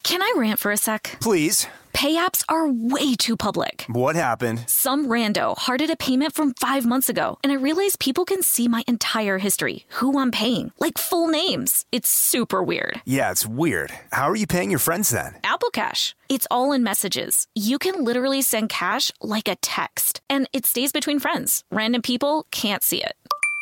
Can I rant for a sec? Please. Pay apps are way too public. What happened? Some rando hearted a payment from 5 months ago, and I realized people can see my entire history, who I'm paying, like full names. It's super weird. Yeah, it's weird. How are you paying your friends then? Apple Cash. It's all in messages. You can literally send cash like a text, and it stays between friends. Random people can't see it.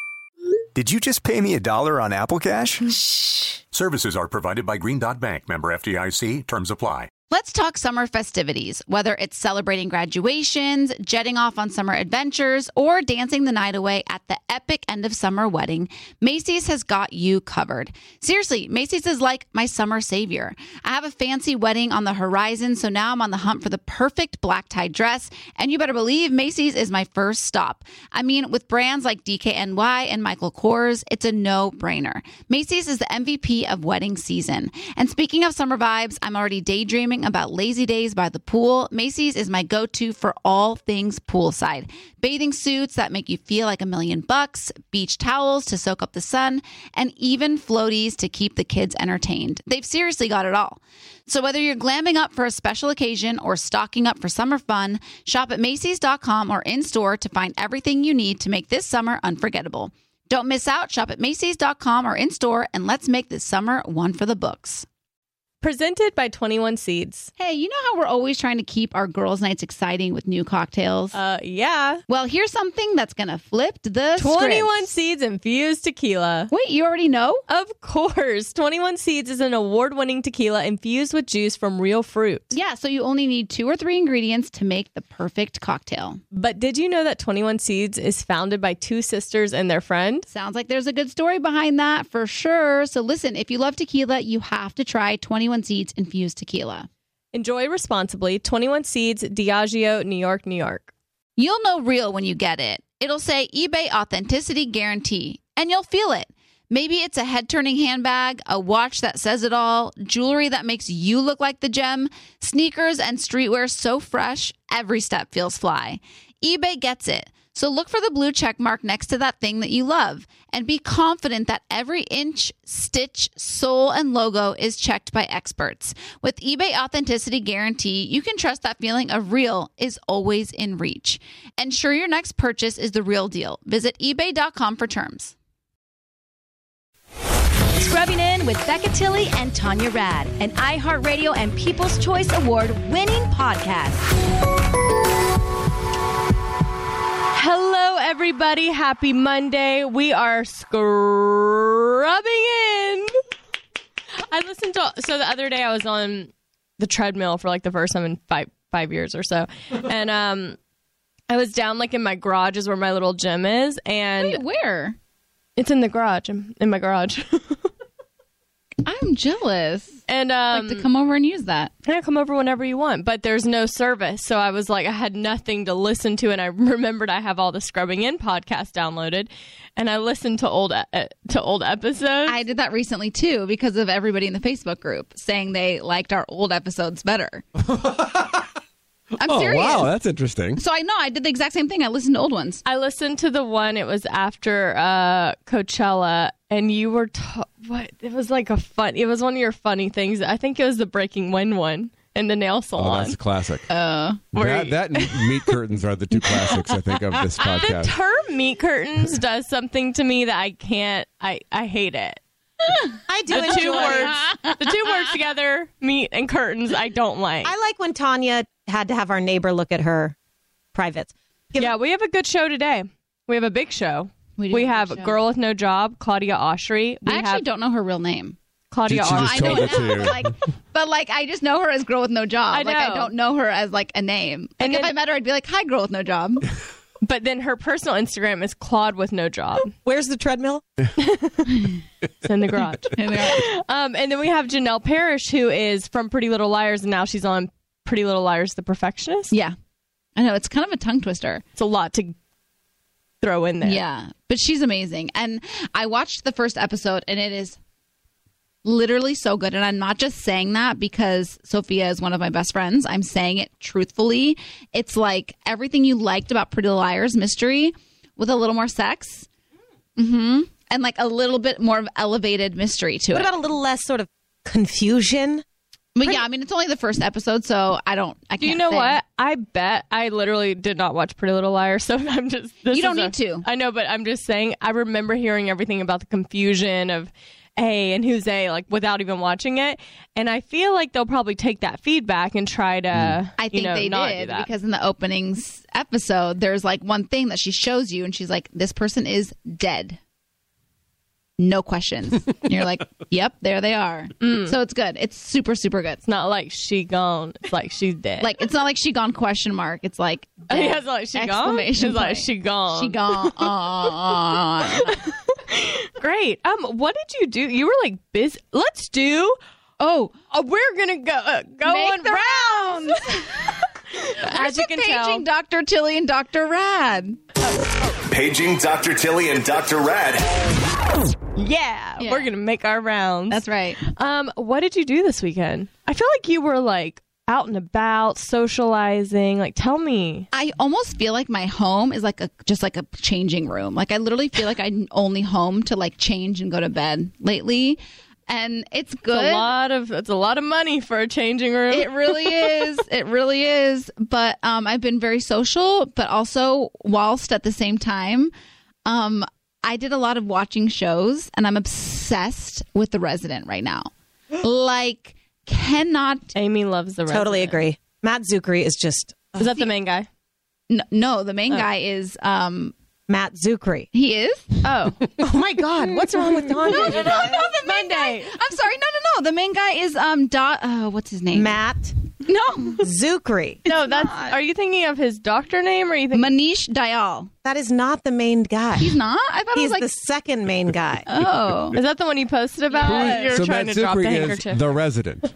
Did you just pay me $1 on Apple Cash? Shh. Services are provided by Green Dot Bank. Member FDIC. Terms apply. Let's talk summer festivities, whether it's celebrating graduations, jetting off on summer adventures, or dancing the night away at the epic end of summer wedding. Macy's has got you covered. Seriously, Macy's is like my summer savior. I have a fancy wedding on the horizon, so now I'm on the hunt for the perfect black tie dress, and you better believe Macy's is my first stop. I mean, with brands like DKNY and Michael Kors, it's a no-brainer. Macy's is the MVP of wedding season. And speaking of summer vibes, I'm already daydreaming about lazy days by the pool. Macy's is my go-to for all things poolside. Bathing suits that make you feel like $1,000,000, beach towels to soak up the sun, and even floaties to keep the kids entertained. They've seriously got it all. So whether you're glamming up for a special occasion or stocking up for summer fun, shop at Macys.com or in-store to find everything you need to make this summer unforgettable. Don't miss out. Shop at Macys.com or in-store, and let's make this summer one for the books. Presented by 21 Seeds. Hey, you know how we're always trying to keep our girls' nights exciting with new cocktails? Yeah. Well, here's something that's going to flip the 21 script. Seeds infused tequila. Wait, you already know? Of course. 21 Seeds is an award-winning tequila infused with juice from real fruit. Yeah, so you only need 2 or 3 ingredients to make the perfect cocktail. But did you know that 21 Seeds is founded by 2 sisters and their friend? Sounds like there's a good story behind that for sure. So listen, if you love tequila, you have to try 21 Seeds infused tequila. Enjoy responsibly. 21 Seeds, Diageo, New York, New York. You'll know real when you get it. It'll say eBay Authenticity Guarantee, and you'll feel it. Maybe it's a head-turning handbag, a watch that says it all, jewelry that makes you look like the gem, sneakers and streetwear so fresh, every step feels fly. eBay gets it. So look for the blue check mark next to that thing that you love and be confident that every inch, stitch, sole, and logo is checked by experts. With eBay Authenticity Guarantee, you can trust that feeling of real is always in reach. Ensure your next purchase is the real deal. Visit ebay.com for terms. Scrubbing In with Becca Tilley and Tanya Rad, an iHeartRadio and People's Choice Award winning podcast. Hello, everybody. Happy Monday. We are scrubbing in. I listened to, so the other day I was on the treadmill for like the first time in five years or so. And I was down like in my garage is where my little gym is. And Wait, where? It's in the garage, in my garage. I'm jealous. And I'd like to come over and use that. Yeah, come over whenever you want, but there's no service. So I was like, I had nothing to listen to, and I remembered I have all the Scrubbing In podcast downloaded, and I listened to old episodes. I did that recently too because of everybody in the Facebook group saying they liked our old episodes better. I'm serious. Wow, that's interesting. So I did the exact same thing. I listened to old ones. I listened to the one, it was after Coachella, and you were what? It was like it was one of your funny things. I think it was the Breaking Wind one in the nail salon. Oh, that's a classic. That and Meat Curtains are the 2 classics, I think, of this podcast. The term meat curtains does something to me that I can't, I hate it. I do the enjoy the 2 words together, meat and curtains, I don't like. I like when Tanya had to have our neighbor look at her privates. Yeah, we have a good show today. We have a big show. We have Girl with No Job, Claudia Oshry. I actually don't know her real name. Claudia Oshry. I know it now. But I just know her as Girl with No Job. I don't know her as like a name. Like if I met her, I'd be like, "Hi, Girl with No Job." But then her personal Instagram is Claude with No Job. Where's the treadmill? It's in the garage. And then we have Janelle Parrish, who is from Pretty Little Liars, and now she's on Pretty Little Liars, The Perfectionist. Yeah. I know. It's kind of a tongue twister. It's a lot to throw in there. Yeah. But she's amazing. And I watched the first episode, and it is literally so good. And I'm not just saying that because Sophia is one of my best friends. I'm saying it truthfully. It's like everything you liked about Pretty Little Liars mystery with a little more sex. Mm-hmm. And like a little bit more of elevated mystery to it. What about a little less sort of confusion? But yeah, I mean, it's only the first episode, so I can't Do you know say. what? I bet I literally did not watch Pretty Little Liars, so I'm just... You don't need to. I know, but I'm just saying, I remember hearing everything about the confusion of A and who's A, like, without even watching it. And I feel like they'll probably take that feedback and try to, I think they not do did, that. because in the openings episode, there's like one thing that she shows you, and she's like, this person is dead. No questions. And you're like, yep, there they are. So it's good. It's super, super good. It's not like she gone. It's like she's dead. Like, it's not like she gone question mark. It's like, dead. Yeah, it's like she gone. Exclamation It's like point. she gone. She gone. Great. What did you do? You were like busy. Let's do. Oh, We're gonna go make on the rounds. As you can tell, paging Dr. Tilly and Dr. Rad. Paging Dr. Tilly and Dr. Rad. yeah, Yeah. we're gonna make our rounds. That's right. What did you do this weekend? I feel like you were like out and about, socializing. Like, tell me. I almost feel like my home is like just like a changing room. Like, I literally feel like I'm only home to like change and go to bed lately. And it's good. It's a lot of money for a changing room. It really is. It really is. But I've been very social, but also whilst at the same time, I did a lot of watching shows, and I'm obsessed with The Resident right now. Like, cannot. Amy loves the Totally Resident. agree. Matt Zuckery is just Is that the main guy? No, the main guy is. Matt Zuckery. He is. Oh, Oh my God, what's wrong with Tanya? No, the main guy. I'm sorry. No. The main guy is what's his name? Matt No, Zuckery. no, that's. Are you thinking of his doctor name, or are you thinking? Manish Dayal. That is not the main guy. He's not. I thought He's it was like. the second main guy. Oh, Is that the one you posted about? You were So trying Matt to drop the Zuckery is handkerchief. the resident.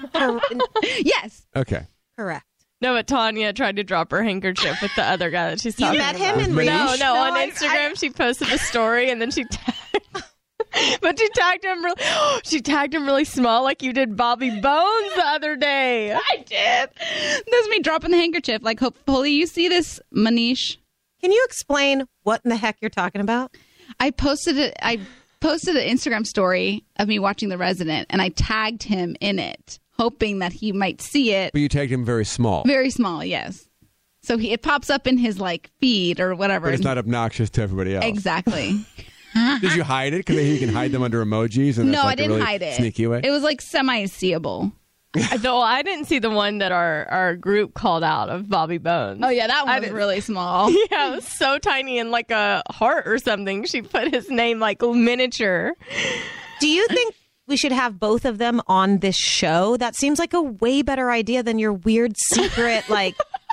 yes. Okay. Correct. No, but Tanya tried to drop her handkerchief with the other guy that she's You talking met about. him in Manish? Manish? No, on I- Instagram she posted the story and then she tagged. But she tagged him. She tagged him really small, like you did Bobby Bones the other day. I did. That's me dropping the handkerchief. Like, hopefully you see this, Manish. Can you explain what in the heck you're talking about? I posted an Instagram story of me watching The Resident, and I tagged him in it, hoping that he might see it. But you tagged him very small. Very small, yes. So it pops up in his like feed or whatever. But it's not obnoxious to everybody else. Exactly. Did you hide it? Because you can hide them under emojis. And No, that's like I a didn't really hide it. Sneaky way. It was like semi-seeable. Though I didn't see the one that our group called out of Bobby Bones. Oh yeah, that I one was didn't- really small. Yeah, it was so tiny and like a heart or something. She put his name like miniature. Do you think we should have both of them on this show? That seems like a way better idea than your weird secret, like,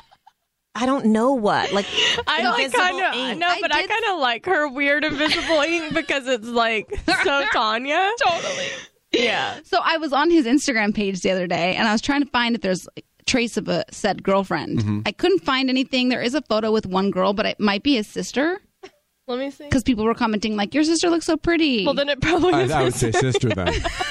I don't know what. Like, I like invisible kind of ink. no, but I kind of like her weird invisible ink because it's like so Tanya. Totally. Yeah. So I was on his Instagram page the other day, and I was trying to find if there's a trace of a said girlfriend. I couldn't find anything. There is a photo with one girl, but it might be his sister, Let me see. because people were commenting like, your sister looks so pretty. Well, then it probably is. I would say sister then.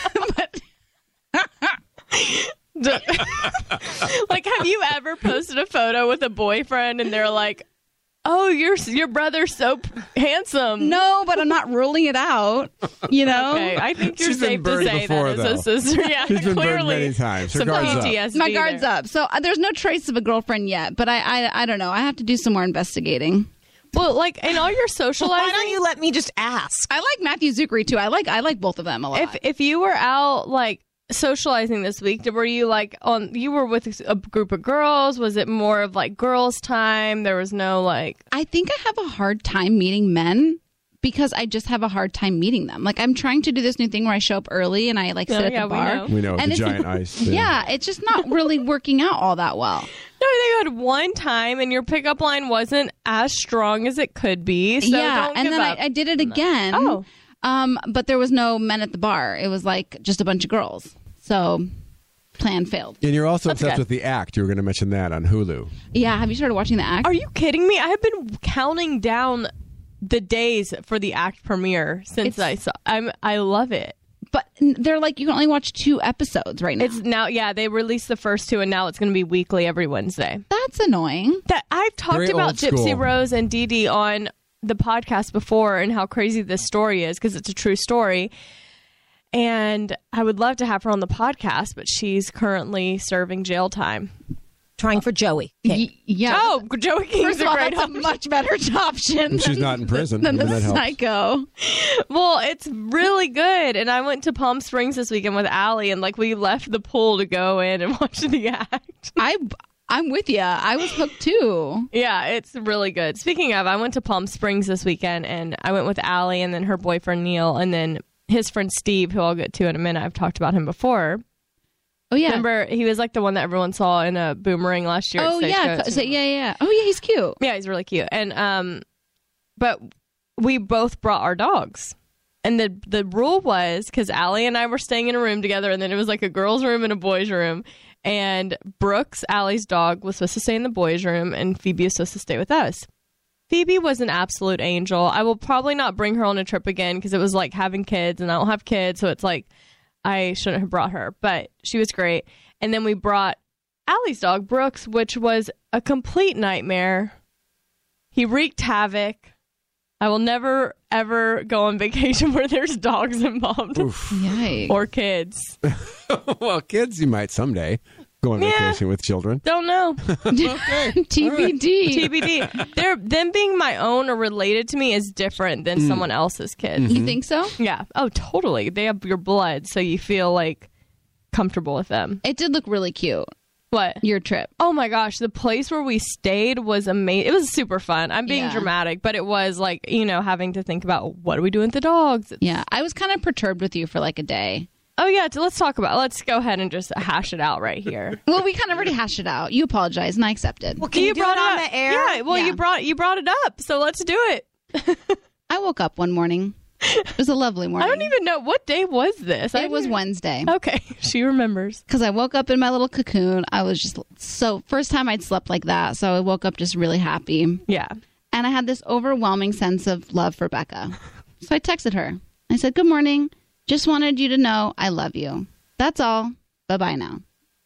Like, have you ever posted a photo with a boyfriend and they're like, "Oh, your brother's so handsome." No, but I'm not ruling it out. You know, Okay, I think you're She's been safe to burned say before, that as a though. sister. Yeah, She's been burned clearly many times. Her some guard's up. PTSD. my guard's there. up. So there's no trace of a girlfriend yet, but I don't know. I have to do some more investigating. Well, like in all your socializing, Why don't you let me just ask? I like Matthew Zuckery too. I like both of them a lot. if you were out like socializing this week, were you like you were with a group of girls? Was it more of like girls' time? There was no like. I think I have a hard time meeting men because I just have a hard time meeting them. Like, I'm trying to do this new thing where I show up early and I like sit at yeah, the bar. We know, And the it's- giant ice. Yeah, it's just not really working out all that well. No, I think you had one time, and your pickup line wasn't as strong as it could be. So yeah, don't and give then up. I did it again. Oh. But there was no men at the bar. It was like just a bunch of girls. So plan failed. And you're also That's obsessed good. with The Act. You were going to mention that on Hulu. Yeah, have you started watching The Act? Are you kidding me? I have been counting down the days for the Act premiere since I saw. I love it. But they're like, you can only watch 2 episodes right now. It's now, yeah, they released the first 2, and now it's going to be weekly every Wednesday. That's annoying. That I've talked Very about old school. Gypsy Rose and Dee Dee on the podcast before and how crazy this story is because it's a true story. And I would love to have her on the podcast, but she's currently serving jail time. Trying for Joey King. Yeah. Oh, Joey King's a great that's a option. much better option. She's not in prison. Than That the helps. psycho. Well, it's really good. And I went to Palm Springs this weekend with Allie, and like we left the pool to go in and watch the act. I'm with you. I was hooked too. Yeah, it's really good. Speaking of, I went to Palm Springs this weekend, and I went with Allie and then her boyfriend Neil, and then his friend Steve, who I'll get to in a minute. I've talked about him before. Oh yeah. Remember, he was like the one that everyone saw in a Boomerang last year. Oh at yeah. Stagecoach. So, yeah. Oh yeah, he's cute. Yeah, he's really cute. And but we both brought our dogs. And the rule was, because Allie and I were staying in a room together, and then it was like a girl's room and a boy's room. And Brooks, Allie's dog, was supposed to stay in the boys' room, and Phoebe was supposed to stay with us. Phoebe was an absolute angel. I will probably not bring her on a trip again because it was like having kids, and I don't have kids, so it's like I shouldn't have brought her. But she was great. And then we brought Allie's dog, Brooks, which was a complete nightmare. He wreaked havoc. I will never, ever go on vacation where there's dogs involved. Yikes. Or kids. Well, kids, you might someday go on vacation with children. Don't know. TBD. TBD. Them being my own or related to me is different than someone else's kids. You think so? Yeah. Oh, totally. They have your blood, so you feel like comfortable with them. It did look really cute. What? Your trip. Oh my gosh, the place where we stayed was amazing. It was super fun. I'm being dramatic, but it was like, having to think about what are we doing with the dogs? Yeah, I was kind of perturbed with you for like a day. Oh yeah, let's go ahead and just hash it out right here. Well, we kind of already hashed it out. You apologized, and I accepted. Well, can you do it on the air? Yeah, well, you brought it up, so let's do it. I woke up one morning. It was a lovely morning. I don't even know, what day was this? It was Wednesday. Okay, she remembers. Because I woke up in my little cocoon. I was just first time I'd slept like that, so I woke up just really happy. Yeah. And I had this overwhelming sense of love for Becca. So I texted her. I said, "Good morning. Just wanted you to know I love you. That's all. Bye-bye now."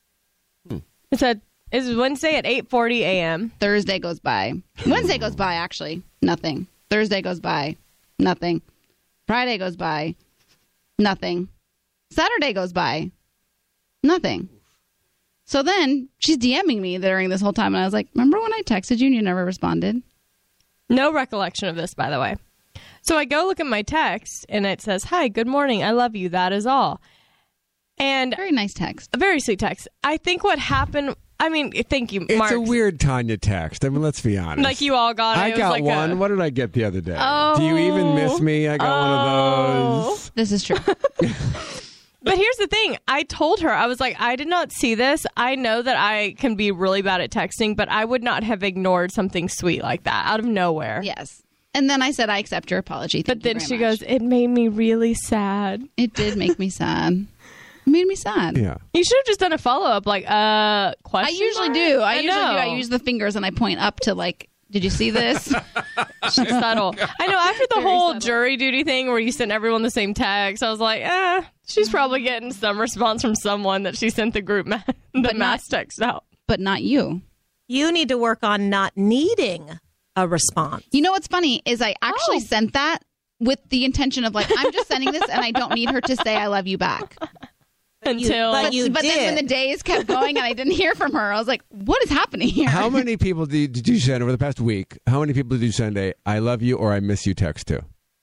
It's Wednesday at 8:40 a.m. Thursday goes by. Wednesday goes by, actually. Nothing. Thursday goes by. Nothing. Friday goes by. Nothing. Saturday goes by. Nothing. So then she's DMing me during this whole time, and I was like, "Remember when I texted you and you never responded?" No recollection of this, by the way. So I go look at my text, and it says, "Hi, good morning. I love you. That is all." And very nice text. A very sweet text. I think what happened... I mean, thank you, Mark. It's a weird Tanya text. I mean, let's be honest. Like you all got it. I got one. What did I get the other day? Do you even miss me? I got one of those. This is true. But here's the thing. I told her, I was like, I did not see this. I know that I can be really bad at texting, but I would not have ignored something sweet like that out of nowhere. Yes. And then I said, "I accept your apology." But then she goes, "It made me really sad." It did make me sad. It made me sad. Yeah. You should have just done a follow-up, like, question I usually do. I usually do. know. I use the fingers and I point up to like, "Did you see this?" She's subtle. I know, after the whole jury duty thing where you sent everyone the same text, I was like, she's probably getting some response from someone that she sent the group mass text out. But not you. You need to work on not needing a response. You know what's funny is I actually sent that with the intention of like, I'm just sending this and I don't need her to say I love you back. But then when the days kept going and I didn't hear from her, I was like, what is happening here? How many people did you send over the past week? How many people did you send a "I love you" or "I miss you" text to?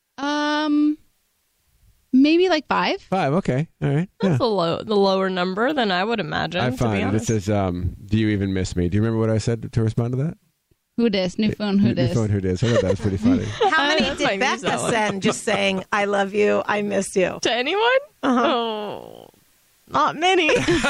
Maybe like 5. 5. Okay. All right. That's the lower number than I would imagine. I to be find it honest. says, "Do you even miss me?" Do you remember what I said to respond to that? Who dis? New phone, who dis? New phone, who dis? I thought that was pretty funny. How many did Becca send just saying, "I love you, I miss you"? To anyone? Oh, not many.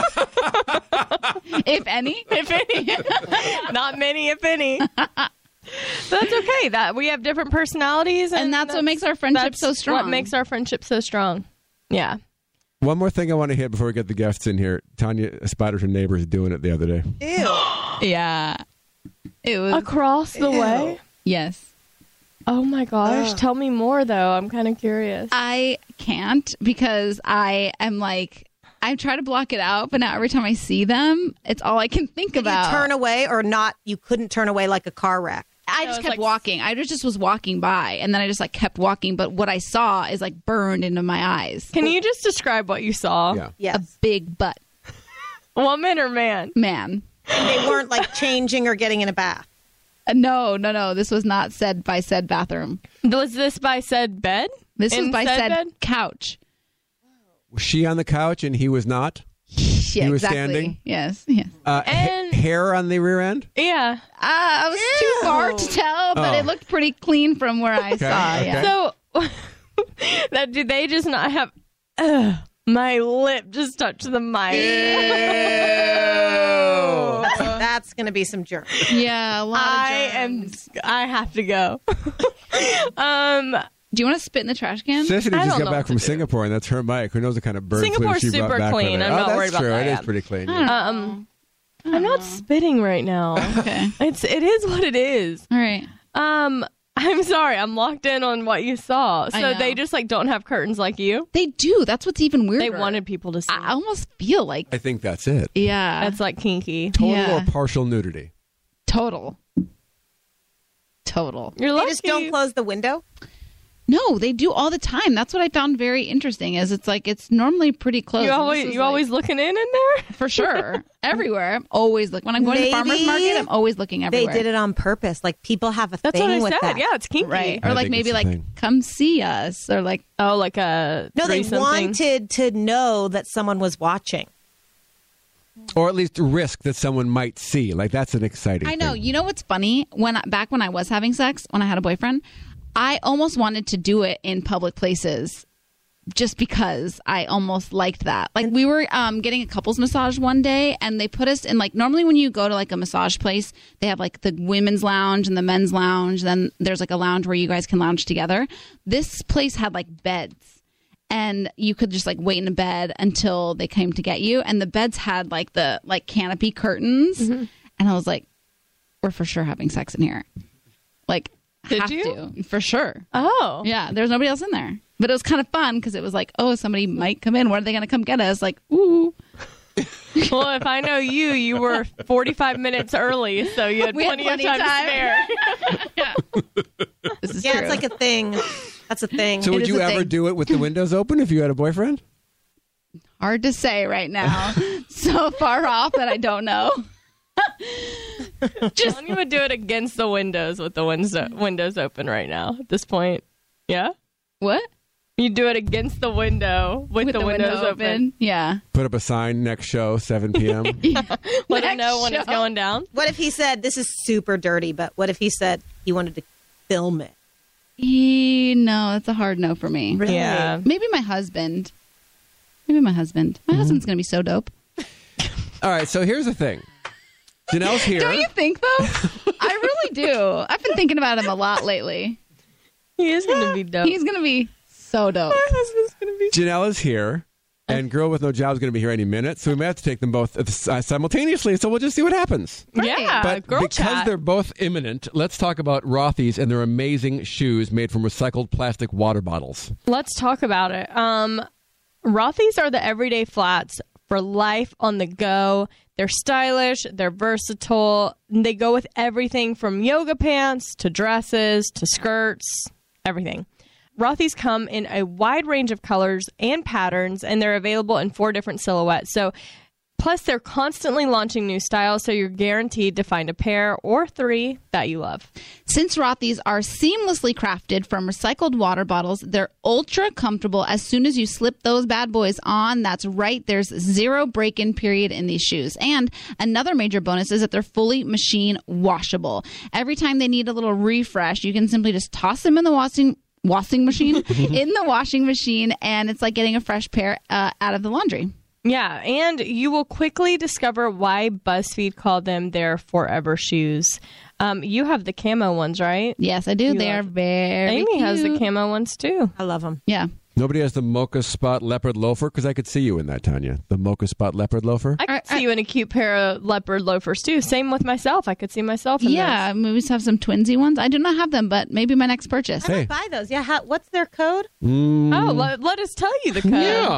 If any. If any. Not many, if any. But that's okay. That we have different personalities, and that's what makes our friendship so strong. What makes our friendship so strong? Yeah. One more thing I want to hit before we get the guests in here. Tanya spotted her neighbors doing it the other day. Ew. Yeah. It was across the way. Yes. Oh my gosh! Tell me more, though. I'm kind of curious. I can't because I am like, I try to block it out, but now every time I see them, it's all I can think about. You turn away or not? You couldn't turn away like a car wreck. I just kept walking. I just was walking by, and then I just like kept walking. But what I saw is like burned into my eyes. Can you just describe what you saw? Yeah. Yes. A big butt. Woman or man? Man. They weren't like changing or getting in a bath. No. This was not said by said bathroom. Was this by said bed? This was In by said bed? couch. Was she on the couch and he was not? Yeah, He was exactly. standing? Yes. And- Hair on the rear end? Yeah. I was too far to tell, but Oh. it looked pretty clean from where I saw. okay. Yeah. So, do they just not have... my lip just touched the mic. That's going to be some jerk. Yeah, a lot of germs. I have to go. Do you want to spit in the trash can? Sissy I just don't got know back what from to do. Singapore, and that's her mic. Who knows what kind of bird Singapore's flu she brought super back clean. with her. I'm not that's worried about true. that, It yeah. is pretty clean. I don't know. I'm not spitting right now. Okay. It is what it is. All right. I'm sorry. I'm locked in on what you saw. I So know. they just like don't have curtains like you. They do. That's what's even weirder. They wanted people to see. I almost feel like, I think that's it. yeah. That's like kinky. Total Yeah. or partial nudity? Total. You're They lucky. just don't close the window. No, they do all the time. That's what I found very interesting. Is it's like it's normally pretty close. You And always this is, you always looking in there. for sure everywhere. I'm always look when I'm going to the farmers Maybe market. I'm always looking They everywhere. did it on purpose. Like people have a That's thing what I with said. that. Yeah, it's kinky. right, I or like think maybe it's a like thing. come see us, or like Oh, like a No, they threesome thing. wanted to know that someone was watching. Or at least risk that someone might see. Like, that's an exciting I know. thing. You know what's funny? Back when I was having sex, when I had a boyfriend, I almost wanted to do it in public places just because I almost liked that. Like we were getting a couples massage one day, and they put us in like, normally when you go to like a massage place, they have like the women's lounge and the men's lounge. Then there's like a lounge where you guys can lounge together. This place had like beds, and you could just like wait in a bed until they came to get you. And the beds had like the like canopy curtains. And I was like, we're for sure having sex in here. Like, Did have you? to, for sure. Oh, Yeah, there's nobody else in there. But it was kind of fun because it was like, oh, somebody might come in. When are they going to come get us? Like, ooh. Well, if I know you, you were 45 minutes early, so you had We had plenty, plenty of time to spare. This is Yeah, true. it's like a thing. That's a thing. So It would is you a ever thing. do it with the windows open if you had a boyfriend? Hard to say right now. So far off that I don't know. Just you would do it against the windows with the windows open right now at this point. Yeah? What? You do it against the window with the windows open. Yeah. Put up a sign next show, 7 p.m. Let him know when it's show. going down. What if he said, this is super dirty, but what if he said he wanted to film it? No, that's a hard no for me. Really? Yeah. Maybe my husband. My husband's going to be so dope. All right, so here's the thing. Janelle's here. Don't you think, though? I really do. I've been thinking about him a lot lately. He is going to be dope. He's going to be so dope. My husband's going to be Janelle is here, and Girl with No Job is going to be here any minute, so we may have to take them both simultaneously, so we'll just see what happens. Yeah, But girl because chat. they're both imminent, let's talk about Rothy's and their amazing shoes made from recycled plastic water bottles. Let's talk about it. Rothy's are the everyday flats for life on the go. They're stylish, they're versatile. They go with everything from yoga pants to dresses to skirts, everything. Rothy's come in a wide range of colors and patterns, and they're available in 4 different silhouettes. So, plus, they're constantly launching new styles, so you're guaranteed to find a pair or 3 that you love. Since Rothy's are seamlessly crafted from recycled water bottles, they're ultra comfortable as soon as you slip those bad boys on. That's right, there's 0 break-in period in these shoes. And another major bonus is that they're fully machine washable. Every time they need a little refresh, you can simply just toss them in the washing machine, and it's like getting a fresh pair out of the laundry. Yeah, and you will quickly discover why BuzzFeed called them their forever shoes. You have the camo ones, right? Yes, I do. They are very Amy has the cute. camo ones too. I love them. Yeah. Nobody has the Mocha Spot Leopard Loafer? Because I could see you in that, Tanya. The Mocha Spot Leopard Loafer? I could see you in a cute pair of leopard loafers too. Same with myself. I could see myself in Yeah, we just have some twinsy ones. I do not have them, but maybe my next purchase. I might buy those. Yeah. What's their code? those. Oh, let us tell you the code. Yeah.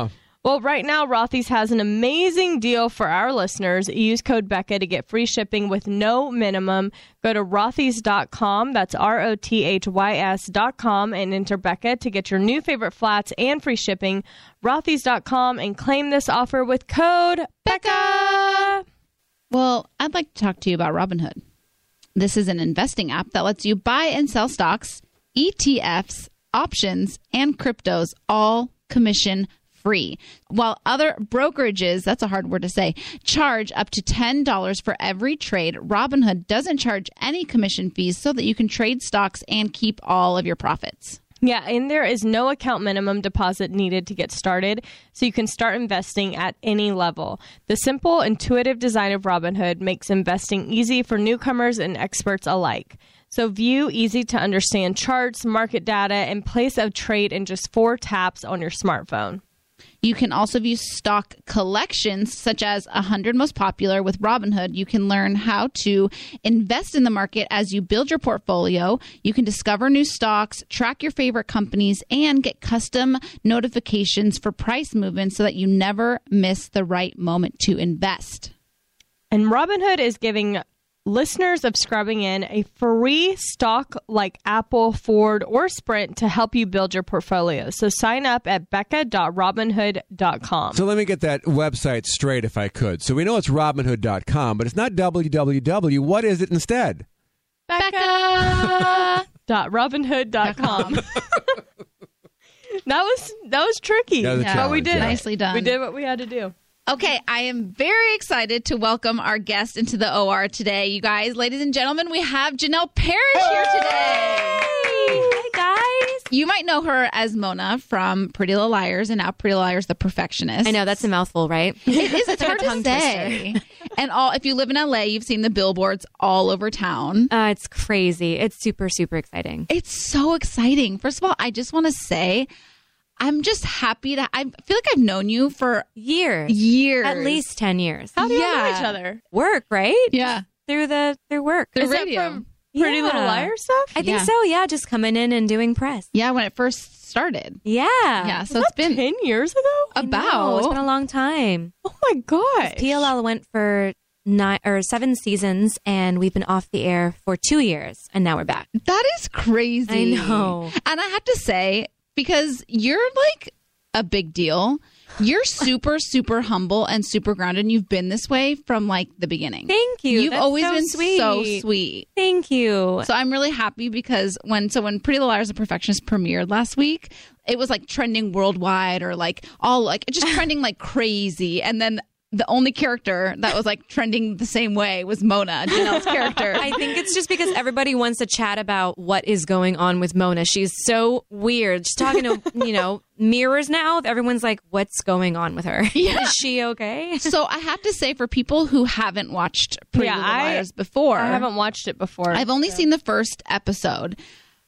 Well, right now, Rothy's has an amazing deal for our listeners. Use code Becca to get free shipping with no minimum. Go to rothys.com, that's ROTHYS.com, and enter Becca to get your new favorite flats and free shipping. Rothys.com and claim this offer with code Becca. Well, I'd like to talk to you about Robinhood. This is an investing app that lets you buy and sell stocks, ETFs, options, and cryptos, all commission free. While other brokerages, that's a hard word to say, charge up to $10 for every trade, Robinhood doesn't charge any commission fees so that you can trade stocks and keep all of your profits. Yeah, and there is no account minimum deposit needed to get started, so you can start investing at any level. The simple, intuitive design of Robinhood makes investing easy for newcomers and experts alike. So view easy-to-understand charts, market data, and place a trade in just 4 taps on your smartphone. You can also view stock collections, such as 100 most popular. With Robinhood, you can learn how to invest in the market as you build your portfolio. You can discover new stocks, track your favorite companies, and get custom notifications for price movements so that you never miss the right moment to invest. And Robinhood is giving listeners of Scrubbing In a free stock like Apple, Ford, or Sprint to help you build your portfolio. So sign up at becca.robinhood.com. So let me get that website straight if I could. So we know it's robinhood.com, but it's not www. What is it instead? Becca.robinhood.com. That was tricky. That was a but challenge, we did. yeah. Nicely done. We did what we had to do. Okay, I am very excited to welcome our guest into the OR today. You guys, ladies and gentlemen, we have Janelle Parrish here today. Hi, guys. You might know her as Mona from Pretty Little Liars and now Pretty Little Liars, The Perfectionist. I know, that's a mouthful, right? It is. It's hard to tongue say. And if you live in LA, you've seen the billboards all over town. It's crazy. It's super, super exciting. It's so exciting. First of all, I just want to say, I'm just happy I feel like I've known you for Years. At least 10 years. How do you know each other? Work, right? Yeah. Through work. Through Is that radio. from Pretty Little Liars stuff? I think so, yeah. Just coming in and doing press. Yeah, when it first started. Yeah. Yeah, so it's been 10 years ago? I know, it's been a long time. Oh my gosh. PLL went for 7 seasons, and we've been off the air for 2 years, and now we're back. That is crazy. I know. And I have to say, because you're like a big deal, you're super, super humble and super grounded, and you've been this way from like the beginning. Thank you. You've That's always so been sweet. so sweet. Thank you. So I'm really happy because when Pretty Little Liars: The Perfectionist premiered last week, it was like trending worldwide, or like all like just trending like crazy. And then the only character that was like trending the same way was Mona, Janelle's character. I think it's just because everybody wants to chat about what is going on with Mona. She's so weird. She's talking to, mirrors now. Everyone's like, what's going on with her? Yeah. Is she okay? So I have to say, for people who haven't watched Pretty Little Liars before, I haven't watched it before. I've only seen the first episode.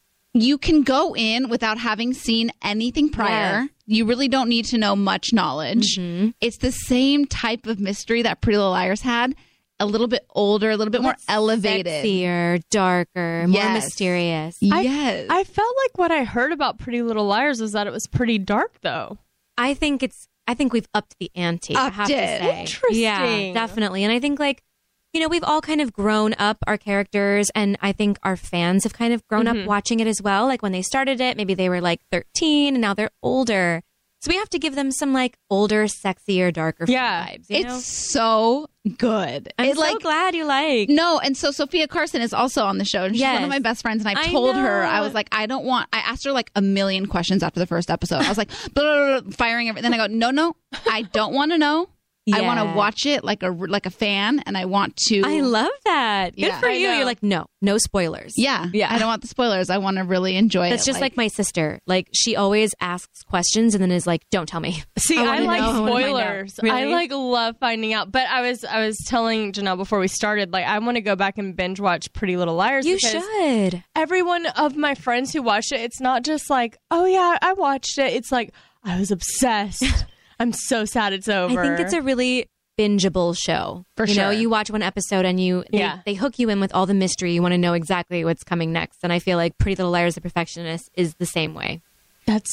You can go in without having seen anything prior. Yes. You really don't need to know much knowledge. Mm-hmm. It's the same type of mystery that Pretty Little Liars had, a little bit older, a little bit more elevated. Sexier, darker, more Yes. mysterious. Yes. I felt like what I heard about Pretty Little Liars was that it was pretty dark, though. I think we've upped the ante. I have Upped to it. say. Interesting. Yeah, definitely. And I think we've all kind of grown up our characters, and I think our fans have kind of grown up watching it as well. Like when they started it, maybe they were like 13 and now they're older. So we have to give them some like older, sexier, darker vibes. It's so good. I'm It's so glad you like. No, and so Sophia Carson is also on the show, and she's one Yes. of my best friends. And I I told her, know. I was like, I asked her like a million questions after the first episode. I was like, blah, blah, blah, firing everything. Then I go, no, I don't want to know. I want to Yeah. watch it like a fan, and I want to. I love that. Good Yeah. for I you. know. You're like, no spoilers. Yeah. I don't want the spoilers. I want to really enjoy it. That's just like my sister. Like she always asks questions and then is like, don't tell me. See, I wanna like know. I wanna find out. spoilers. Really? I like love finding out. But I was telling Janelle before we started, like I want to go back and binge watch Pretty Little Liars. You because should. every one of my friends who watched it, it's not just like, oh yeah, I watched it. It's like I was obsessed. I'm so sad it's over. I think it's a really bingeable show. For you know, sure. you watch one episode and they hook you in with all the mystery. You want to know exactly what's coming next. And I feel like Pretty Little Liars: The Perfectionist is the same way. That's so fun.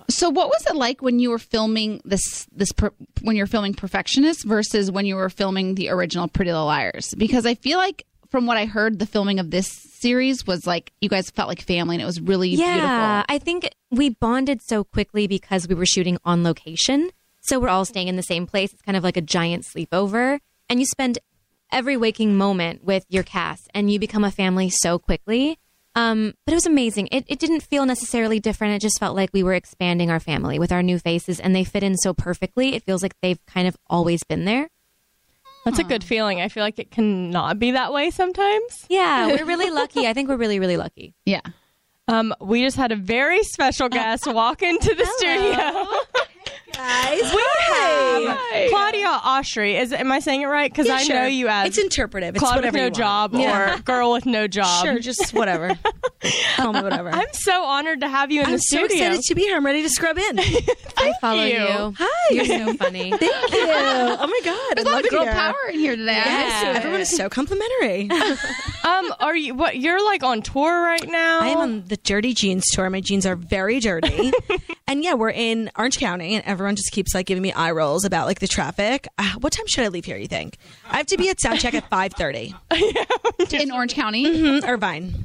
So what was it like when you were filming when you're filming Perfectionist versus when you were filming the original Pretty Little Liars? Because I feel like from what I heard, the filming of this series was like you guys felt like family and it was really beautiful. Yeah, I think we bonded so quickly because we were shooting on location. So we're all staying in the same place. It's kind of like a giant sleepover. And you spend every waking moment with your cast and you become a family so quickly. But it was amazing. It didn't feel necessarily different. It just felt like we were expanding our family with our new faces and they fit in so perfectly. It feels like they've kind of always been there. That's a good feeling. I feel like it cannot be that way sometimes. Yeah, we're really lucky. I think we're really, really lucky. Yeah. We just had a very special guest walk into the studio. Guys, we have Claudia Oshry. Am I saying it right? Because I know you as it's interpretive. It's Claudia whatever with no job or girl with no job. Sure, just whatever. Call me whatever. I'm so honored to have you in the studio. I'm so excited to be here. I'm ready to scrub in. I follow you. Hi. You're so funny. Thank you. Oh my God. There's a lot of girl power in here today. Yes, everyone is so complimentary. Are you? What? You're like on tour right now? I am on the Dirty Jeans tour. My jeans are very dirty. And yeah, we're in Orange County, and everyone just keeps like giving me eye rolls about like the traffic. What time should I leave here? You think? I have to be at sound check at 5:30 in Orange County, Irvine.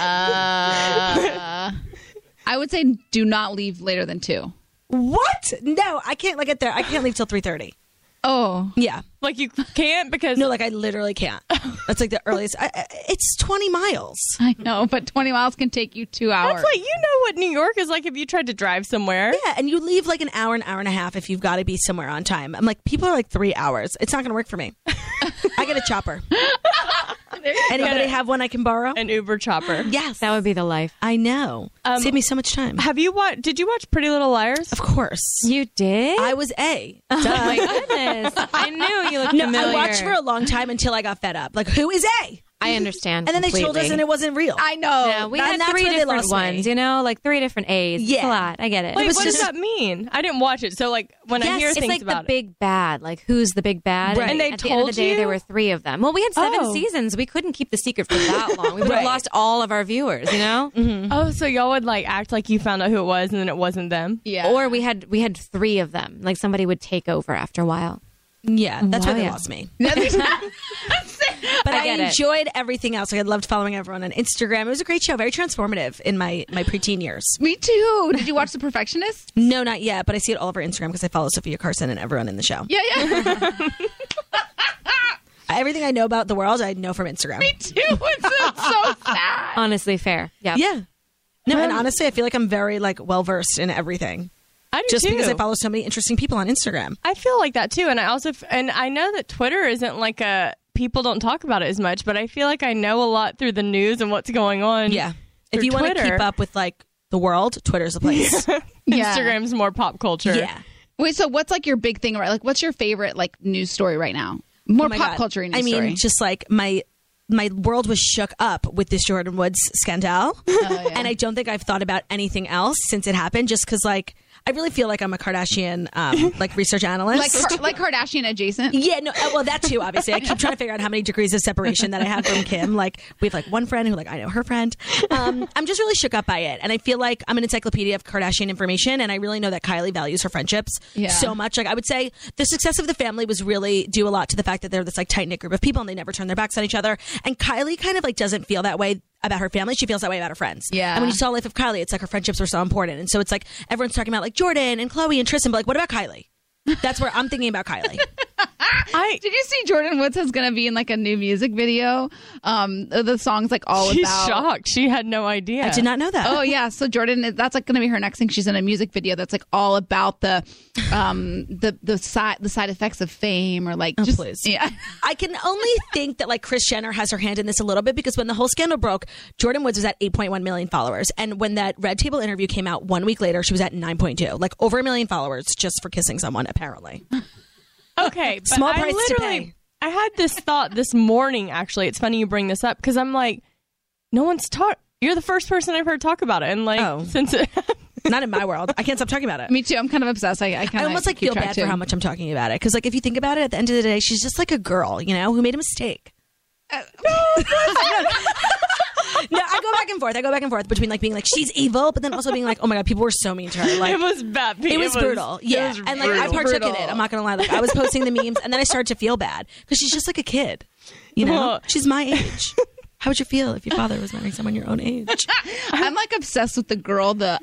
I would say do not leave later than 2. What? No, I can't. Like get there. I can't leave till 3:30. Oh, yeah. Like you can't because no, like I literally can't. That's like the earliest. It's 20 miles. I know, but 20 miles can take you 2 hours. That's like you know what New York is like if you tried to drive somewhere. Yeah, and you leave like an hour and a half if you've got to be somewhere on time. I'm like, people are like 3 hours. It's not going to work for me. I get a chopper. Anybody have one I can borrow? An Uber chopper. Yes, that would be the life. I know. Save me so much time. Have you watched? Did you watch Pretty Little Liars? Of course, you did. I was A. Oh my goodness! I knew you looked familiar. I watched for a long time until I got fed up. Like, who is A? I understand. And then completely. they told us and it wasn't real. I know. Yeah, we had 3 different ones, you know, like 3 different A's. Yeah. It's a lot. I get it. Wait, what does that mean? I didn't watch it. So like when I hear it's things like about the big bad. Like who's the big bad? Right. And they at told the end of the day, you? there were 3 of them. Well, we had 7 seasons. We couldn't keep the secret for that long. We would have lost all of our viewers, you know? Mm-hmm. Oh, so y'all would like act like you found out who it was and then it wasn't them? Yeah. Or we had 3 of them. Like somebody would take over after a while. Yeah, that's why they lost me. But I enjoyed everything else. Like, I loved following everyone on Instagram. It was a great show, very transformative in my preteen years. Me too. Did you watch The Perfectionist? No, not yet, but I see it all over Instagram because I follow Sophia Carson and everyone in the show. Yeah. Everything I know about the world, I know from Instagram. Me too. It's so sad. Honestly, fair. Yeah. No, and honestly, I feel like I'm very like well versed in everything. I do just too. because I follow so many interesting people on Instagram. I feel like that too, and I also and I know that Twitter isn't like people don't talk about it as much, but I feel like I know a lot through the news and what's going on. Yeah, if you want to keep up with like the world, Twitter's the place. Instagram's more pop culture. Yeah. Wait, so what's like your big thing, right? Like, what's your favorite like news story right now? More pop culture news story. I mean, just like my world was shook up with this Jordan Woods scandal, and I don't think I've thought about anything else since it happened. Just because like. I really feel like I'm a Kardashian like research analyst. like Kardashian adjacent? Yeah, no, well, that too, obviously. I keep trying to figure out how many degrees of separation that I have from Kim. Like, we have like one friend who like, I know her friend. I'm just really shook up by it. And I feel like I'm an encyclopedia of Kardashian information. And I really know that Kylie values her friendships so much. Like, I would say the success of the family was really due a lot to the fact that they're this like tight-knit group of people and they never turn their backs on each other. And Kylie kind of like doesn't feel that way about her family. She feels that way about her friends. Yeah. And when you saw Life of Kylie, it's like her friendships were so important. And so it's like everyone's talking about like Jordan and Khloe and Tristan, but like, what about Kylie? That's where I'm thinking about Kylie. Did you see Jordan Woods is going to be in like a new music video? The song's like all She's about. shocked. She had no idea. I did not know that. Oh yeah, so Jordan, that's like going to be her next thing. She's in a music video that's like all about the side effects of fame or like. Just, please. Yeah. I can only think that like Kris Jenner has her hand in this a little bit because when the whole scandal broke, Jordan Woods was at 8.1 million followers, and when that Red Table interview came out 1 week later, she was at 9.2, like over 1 million followers just for kissing someone. Apparently. Okay, but Small price to pay. I had this thought this morning, actually. It's funny you bring this up because I'm like, no one's talked. You're the first person I've heard talk about it. And like, since it not in my world, I can't stop talking about it. Me too. I'm kind of obsessed. I almost like feel bad for how much I'm talking about it. Because like, if you think about it, at the end of the day, she's just like a girl, you know, who made a mistake. No, I go back and forth. I go back and forth between like being like she's evil, but then also being like, oh my god, people were so mean to her. Like it was bad. It was brutal. Yeah, and like I partook in it. I'm not gonna lie. Like I was posting the memes, and then I started to feel bad because she's just like a kid. You know, she's my age. How would you feel if your father was marrying someone your own age? I'm like obsessed with the girl, the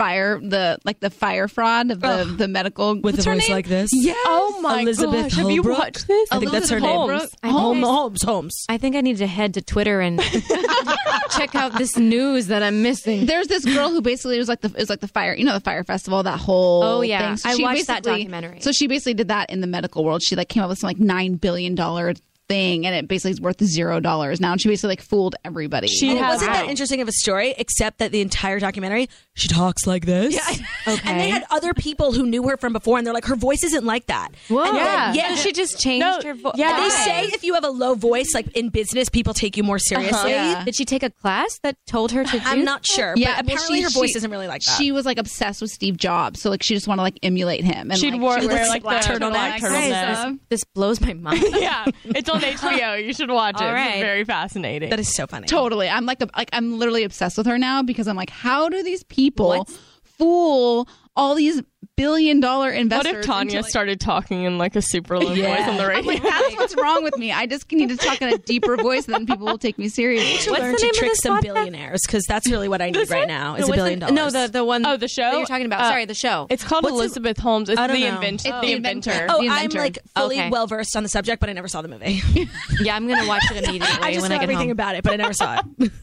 fire fraud of the medical with what's a her voice name? like this. Yeah. Oh my Elizabeth gosh. Have you Holbrook? watched this? I think that's her name. Holmes. I think I need to head to Twitter and check out this news that I'm missing. There's this girl who basically was like the fire, the fire festival, that whole thing. So I she watched that basically- documentary. So she basically did that in the medical world. She like came up with some like $9 billion thing, and it basically is worth $0 now. And she basically like fooled everybody. And it wasn't that interesting of a story, except that the entire documentary, she talks like this. Okay. And they had other people who knew her from before, and they're like, her voice isn't like that. Whoa. And then, So she just changed her voice. Yeah. And they say if you have a low voice, like in business, people take you more seriously. Yeah. Did she take a class that told her to do I'm not sure. Yeah, but apparently her voice isn't really like that. She was like obsessed with Steve Jobs, so like she just wanted to like emulate him. And She'd like, wear like the turtleneck. turtleneck. This blows my mind. Yeah, it's on HBO. You should watch it. All right. It's very fascinating. That is so funny. Totally. I'm like I'm literally obsessed with her now because I'm like, how do these people fool all these billion-dollar investors? What if Tanya into, started talking in like a super low voice on the radio? I'm like, that's what's wrong with me. I just need to talk in a deeper voice, and then people will take me seriously. What's learn to trick some billionaires, because that's really what I need right now is $1 billion. No, the one. Oh, the show that you're talking about. Sorry, the show. It's called Elizabeth Holmes. It's I don't the know. inventor. It's The inventor. Oh, The I'm inventor. like fully Okay. well versed on the subject, but I never saw the movie. Yeah, I'm gonna watch it immediately I just when know I get everything home. about it, but I never saw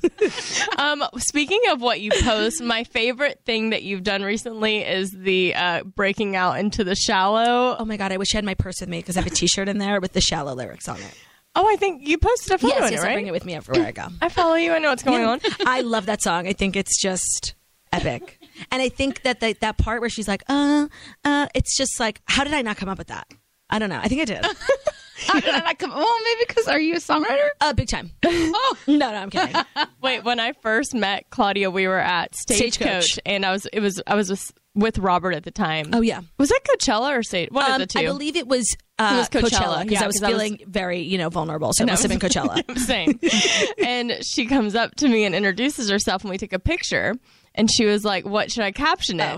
it. Speaking of what you post, my favorite thing that you've done recently is the breaking out into the shallow. Oh my god, I wish I had my purse with me because I have a T-shirt in there with the shallow lyrics on it. Oh, I think you posted a photo Yes, in it, I right? bring it with me everywhere I go. I follow you. I know what's going on. I love that song. I think it's just epic. And I think that that part where she's like, it's just like, how did I not come up with that? I don't know. I think I did. How did I not come? Well, maybe because are you a songwriter? Big time. Oh no, I'm kidding. Wait, when I first met Claudia, we were at Stagecoach, and I was with Robert at the time. Oh yeah, was that Coachella or Stage? One of the two. I believe it was Coachella, because yeah, I was feeling very vulnerable, so it No, must have been Coachella. Same. And she comes up to me and introduces herself, and we take a picture. And she was like, "What should I caption it?"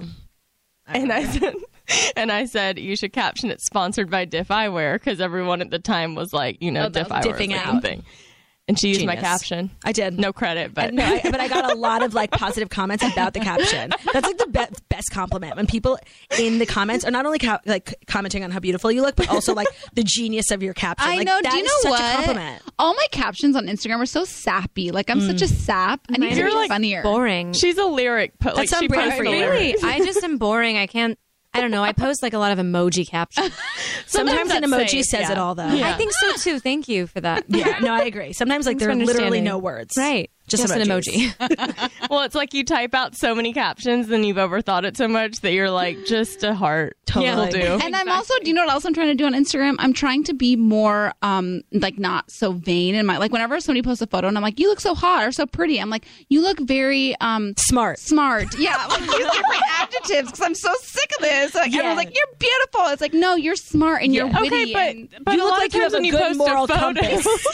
And I said, you should caption it "sponsored by Diff Eyewear," because everyone at the time was like, Diff Eyewear dipping was like out. the thing. And she used my Genius. caption. I did. No credit, but but I got a lot of like positive comments about the caption. That's like the best compliment when people in the comments are not only commenting on how beautiful you look, but also like the genius of your caption. I Like, know. that Do you is know such what? a compliment. All my captions on Instagram are so sappy. Like I'm such a sap. I need to be like funnier. Boring. she's a lyric. Like That's she on brand posts for the you. lyrics. Really, I just am boring. I don't know. I post like a lot of emoji captions. Sometimes an that's emoji safe, says it all, though. Yeah. I think so too. Thank you for that. Yeah, no, I agree. Sometimes like Thanks there are for literally understanding. no words. Right. Just an emojis. emoji. Well, it's like you type out so many captions and you've overthought it so much that you're like, just a heart will do. And I'm also, do you know what else I'm trying to do on Instagram? I'm trying to be more, like not so vain in my, like whenever somebody posts a photo and I'm like, you look so hot or so pretty. I'm like, you look very, Smart. Yeah. Like use different adjectives because I'm so sick of this. Like everyone's like, you're beautiful. It's like, no, you're smart and you're witty. Okay, but You a look lot like of you times have a when you good post moral a photo, compass.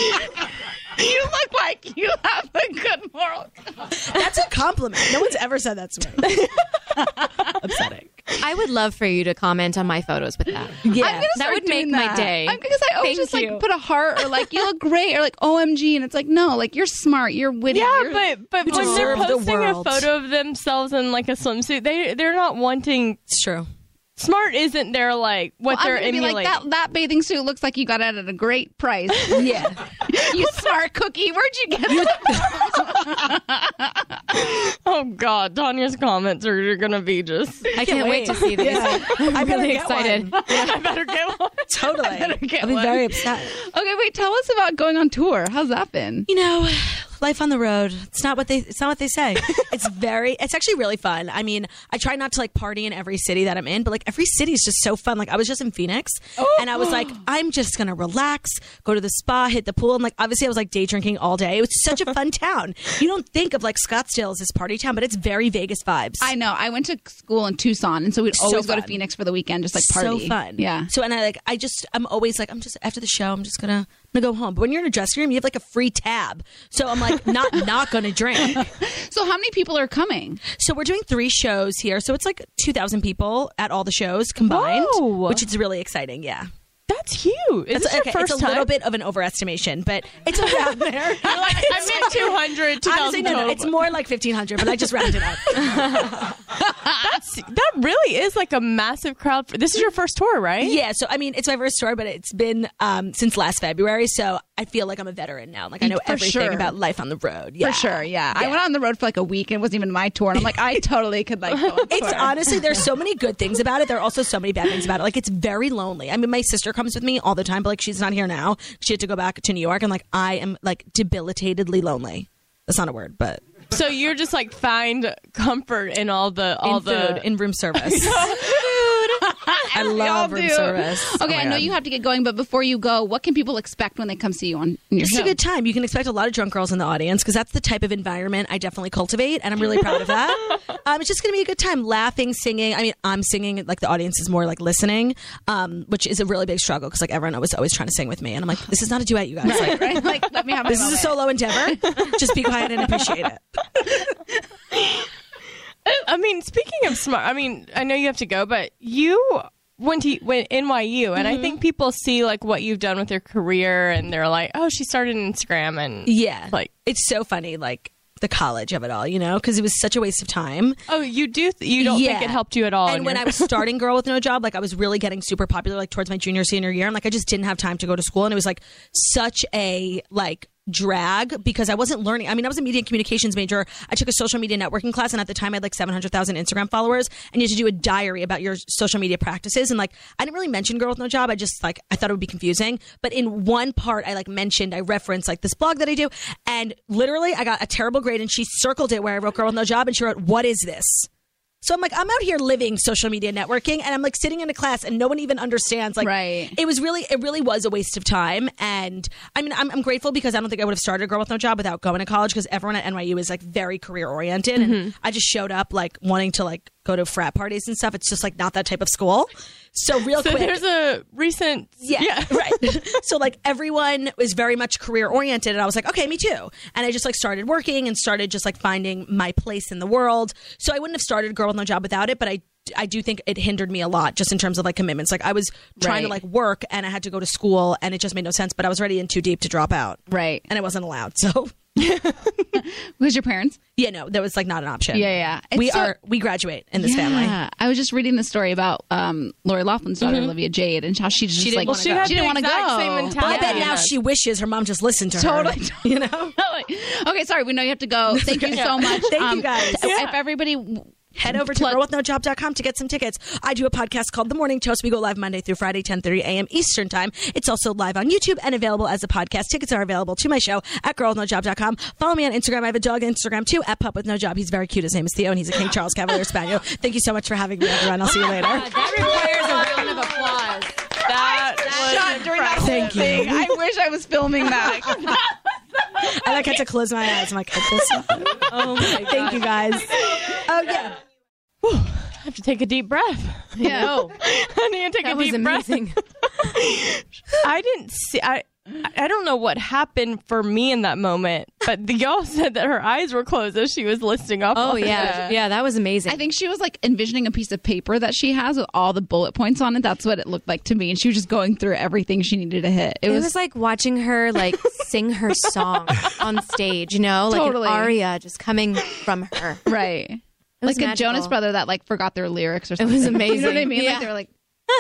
You look like you have a good moral compass. That's a compliment. No one's ever said that to me. Upsetting. I would love for you to comment on my photos with that. Yeah. I'm gonna That start would make doing my that. day. Because I always Thank just you. like put a heart or like you look great or like OMG and it's like no, like you're smart, you're witty. Yeah, you're, but when they're deserve the posting a world. photo of themselves in like a swimsuit, they're not wanting. It's true. Smart isn't their like what I'm they're gonna be emulating. like that bathing suit looks like you got it at a great price. Yeah. You smart cookie. Where'd you get it? Oh God, Tanya's comments are gonna be just. I can't wait to see these. I'm I better really get excited. one. I better get one. Totally. I'll be one. very upset. Okay, wait. Tell us about going on tour. How's that been? You know, life on the road. It's not what they say. It's actually really fun. I mean, I try not to like party in every city that I'm in, but like every city is just so fun. Like I was just in Phoenix and I was like, I'm just going to relax, go to the spa, hit the pool. And like, obviously I was like day drinking all day. It was such a fun town. You don't think of like Scottsdale as this party town, but it's very Vegas vibes. I know. I went to school in Tucson, and so we'd always go to Phoenix for the weekend, just like party. So fun. Yeah. So, and I'm always like, after the show, I'm just going to to go home. But when you're in a dressing room, you have like a free tab. So I'm like, not going to drink. So how many people are coming? So we're doing 3 shows here. So it's like 2,000 people at all the shows combined, which is really exciting. Yeah. That's huge. Is this your first It's a time? little bit of an overestimation, but it's around there. I meant 200, 2,000 Honestly, no, it's more like 1,500, but I just rounded up. That really is like a massive crowd. This is your first tour, right? Yeah, so I mean, it's my first tour, but it's been since last February, so I feel like I'm a veteran now. Like I know everything about life on the road. Yeah. For sure, yeah. I went on the road for like a week and it wasn't even my tour, and I'm like, I totally could like go on It's tour. honestly, there's so many good things about it. There are also so many bad things about it. Like it's very lonely. I mean, my sister comes with me all the time, but like she's not here now. She had to go back to New York, and like I am like debilitatedly lonely. That's not a word, but So you're just like find comfort in all the food, in room service. I love room service. Okay, I know you have to get going, but before you go, what can people expect when they come see you on your It's show? a good time. You can expect a lot of drunk girls in the audience because that's the type of environment I definitely cultivate, and I'm really proud of that. It's just going to be a good time, laughing, singing. I mean, I'm singing, like the audience is more like listening, which is a really big struggle because like everyone was always trying to sing with me, and I'm like, this is not a duet, you guys. Right, right? Like, let me have my This is a solo endeavor. Just be quiet and appreciate it. I mean, speaking of smart, I mean, I know you have to go, but you went NYU, and I think people see like what you've done with your career, and they're like, "Oh, she started Instagram," and yeah, like it's so funny, like the college of it all, you know, because it was such a waste of time. Oh, you don't think it helped you at all? And when I was starting Girl with No Job, like I was really getting super popular, like towards my junior, senior year, and like I just didn't have time to go to school, and it was like such a like drag because I wasn't learning. I mean, I was a media and communications major. I took a social media networking class, and at the time I had like 700,000 Instagram followers, and you had to do a diary about your social media practices. And like, I didn't really mention Girl with No Job. I just like, I thought it would be confusing. But in one part, I referenced like this blog that I do, and literally I got a terrible grade, and she circled it where I wrote Girl with No Job, and she wrote, "What is this?" So I'm like, I'm out here living social media networking, and I'm like sitting in a class and no one even understands. Like, it really was a waste of time. And I mean, I'm grateful because I don't think I would have started Girl with No Job without going to college because everyone at NYU is like very career oriented. And I just showed up like wanting to like go to frat parties and stuff. It's just like not that type of school. So quick. There's a recent. Yeah. Right. So like everyone is very much career oriented, and I was like, okay, me too. And I just like started working and started just like finding my place in the world. So I wouldn't have started Girl with No Job without it, but I do think it hindered me a lot just in terms of like commitments. Like I was trying to like work, and I had to go to school, and it just made no sense, but I was already in too deep to drop out. Right. And I wasn't allowed. So who's your parents? Yeah, no, that was like not an option. Yeah. We graduate in this family. I was just reading the story about Lori Laughlin's daughter, Olivia Jade, and how she just She didn't like wanna go. she didn't want to go. Same mentality. I bet now she wishes her mom just listened to her. Totally. You know? Okay, sorry, we know you have to go. Thank you so much. Thank you guys. If everybody head over to girlwithnojob.com to get some tickets. I do a podcast called The Morning Toast. We go live Monday through Friday, 10:30 a.m. Eastern Time. It's also live on YouTube and available as a podcast. Tickets are available to my show at girlwithnojob.com. Follow me on Instagram. I have a dog on Instagram too, at Pup with No Job. He's very cute. His name is Theo, and he's a King Charles Cavalier Spaniel. Thank you so much for having me, everyone. I'll see you later. That requires a round of applause. shot during that whole thing. I wish I was filming that. I like had to close my eyes. I'm like, this. Oh my God. Thank you guys. Oh yeah. I have to take a deep breath. Yeah. No, I need to take that a was deep breath. amazing. I didn't see. I don't know what happened for me in that moment, but y'all said that her eyes were closed as she was listing off. Oh all yeah, the- yeah, that was amazing. I think she was like envisioning a piece of paper that she has with all the bullet points on it. That's what it looked like to me. And she was just going through everything she needed to hit. It was like watching her like sing her song on stage, you know, like Totally. an aria just coming from her. right. was Like a magical. Jonas brother that like forgot their lyrics or It something. was amazing. You know what I mean? Yeah. Like they were like,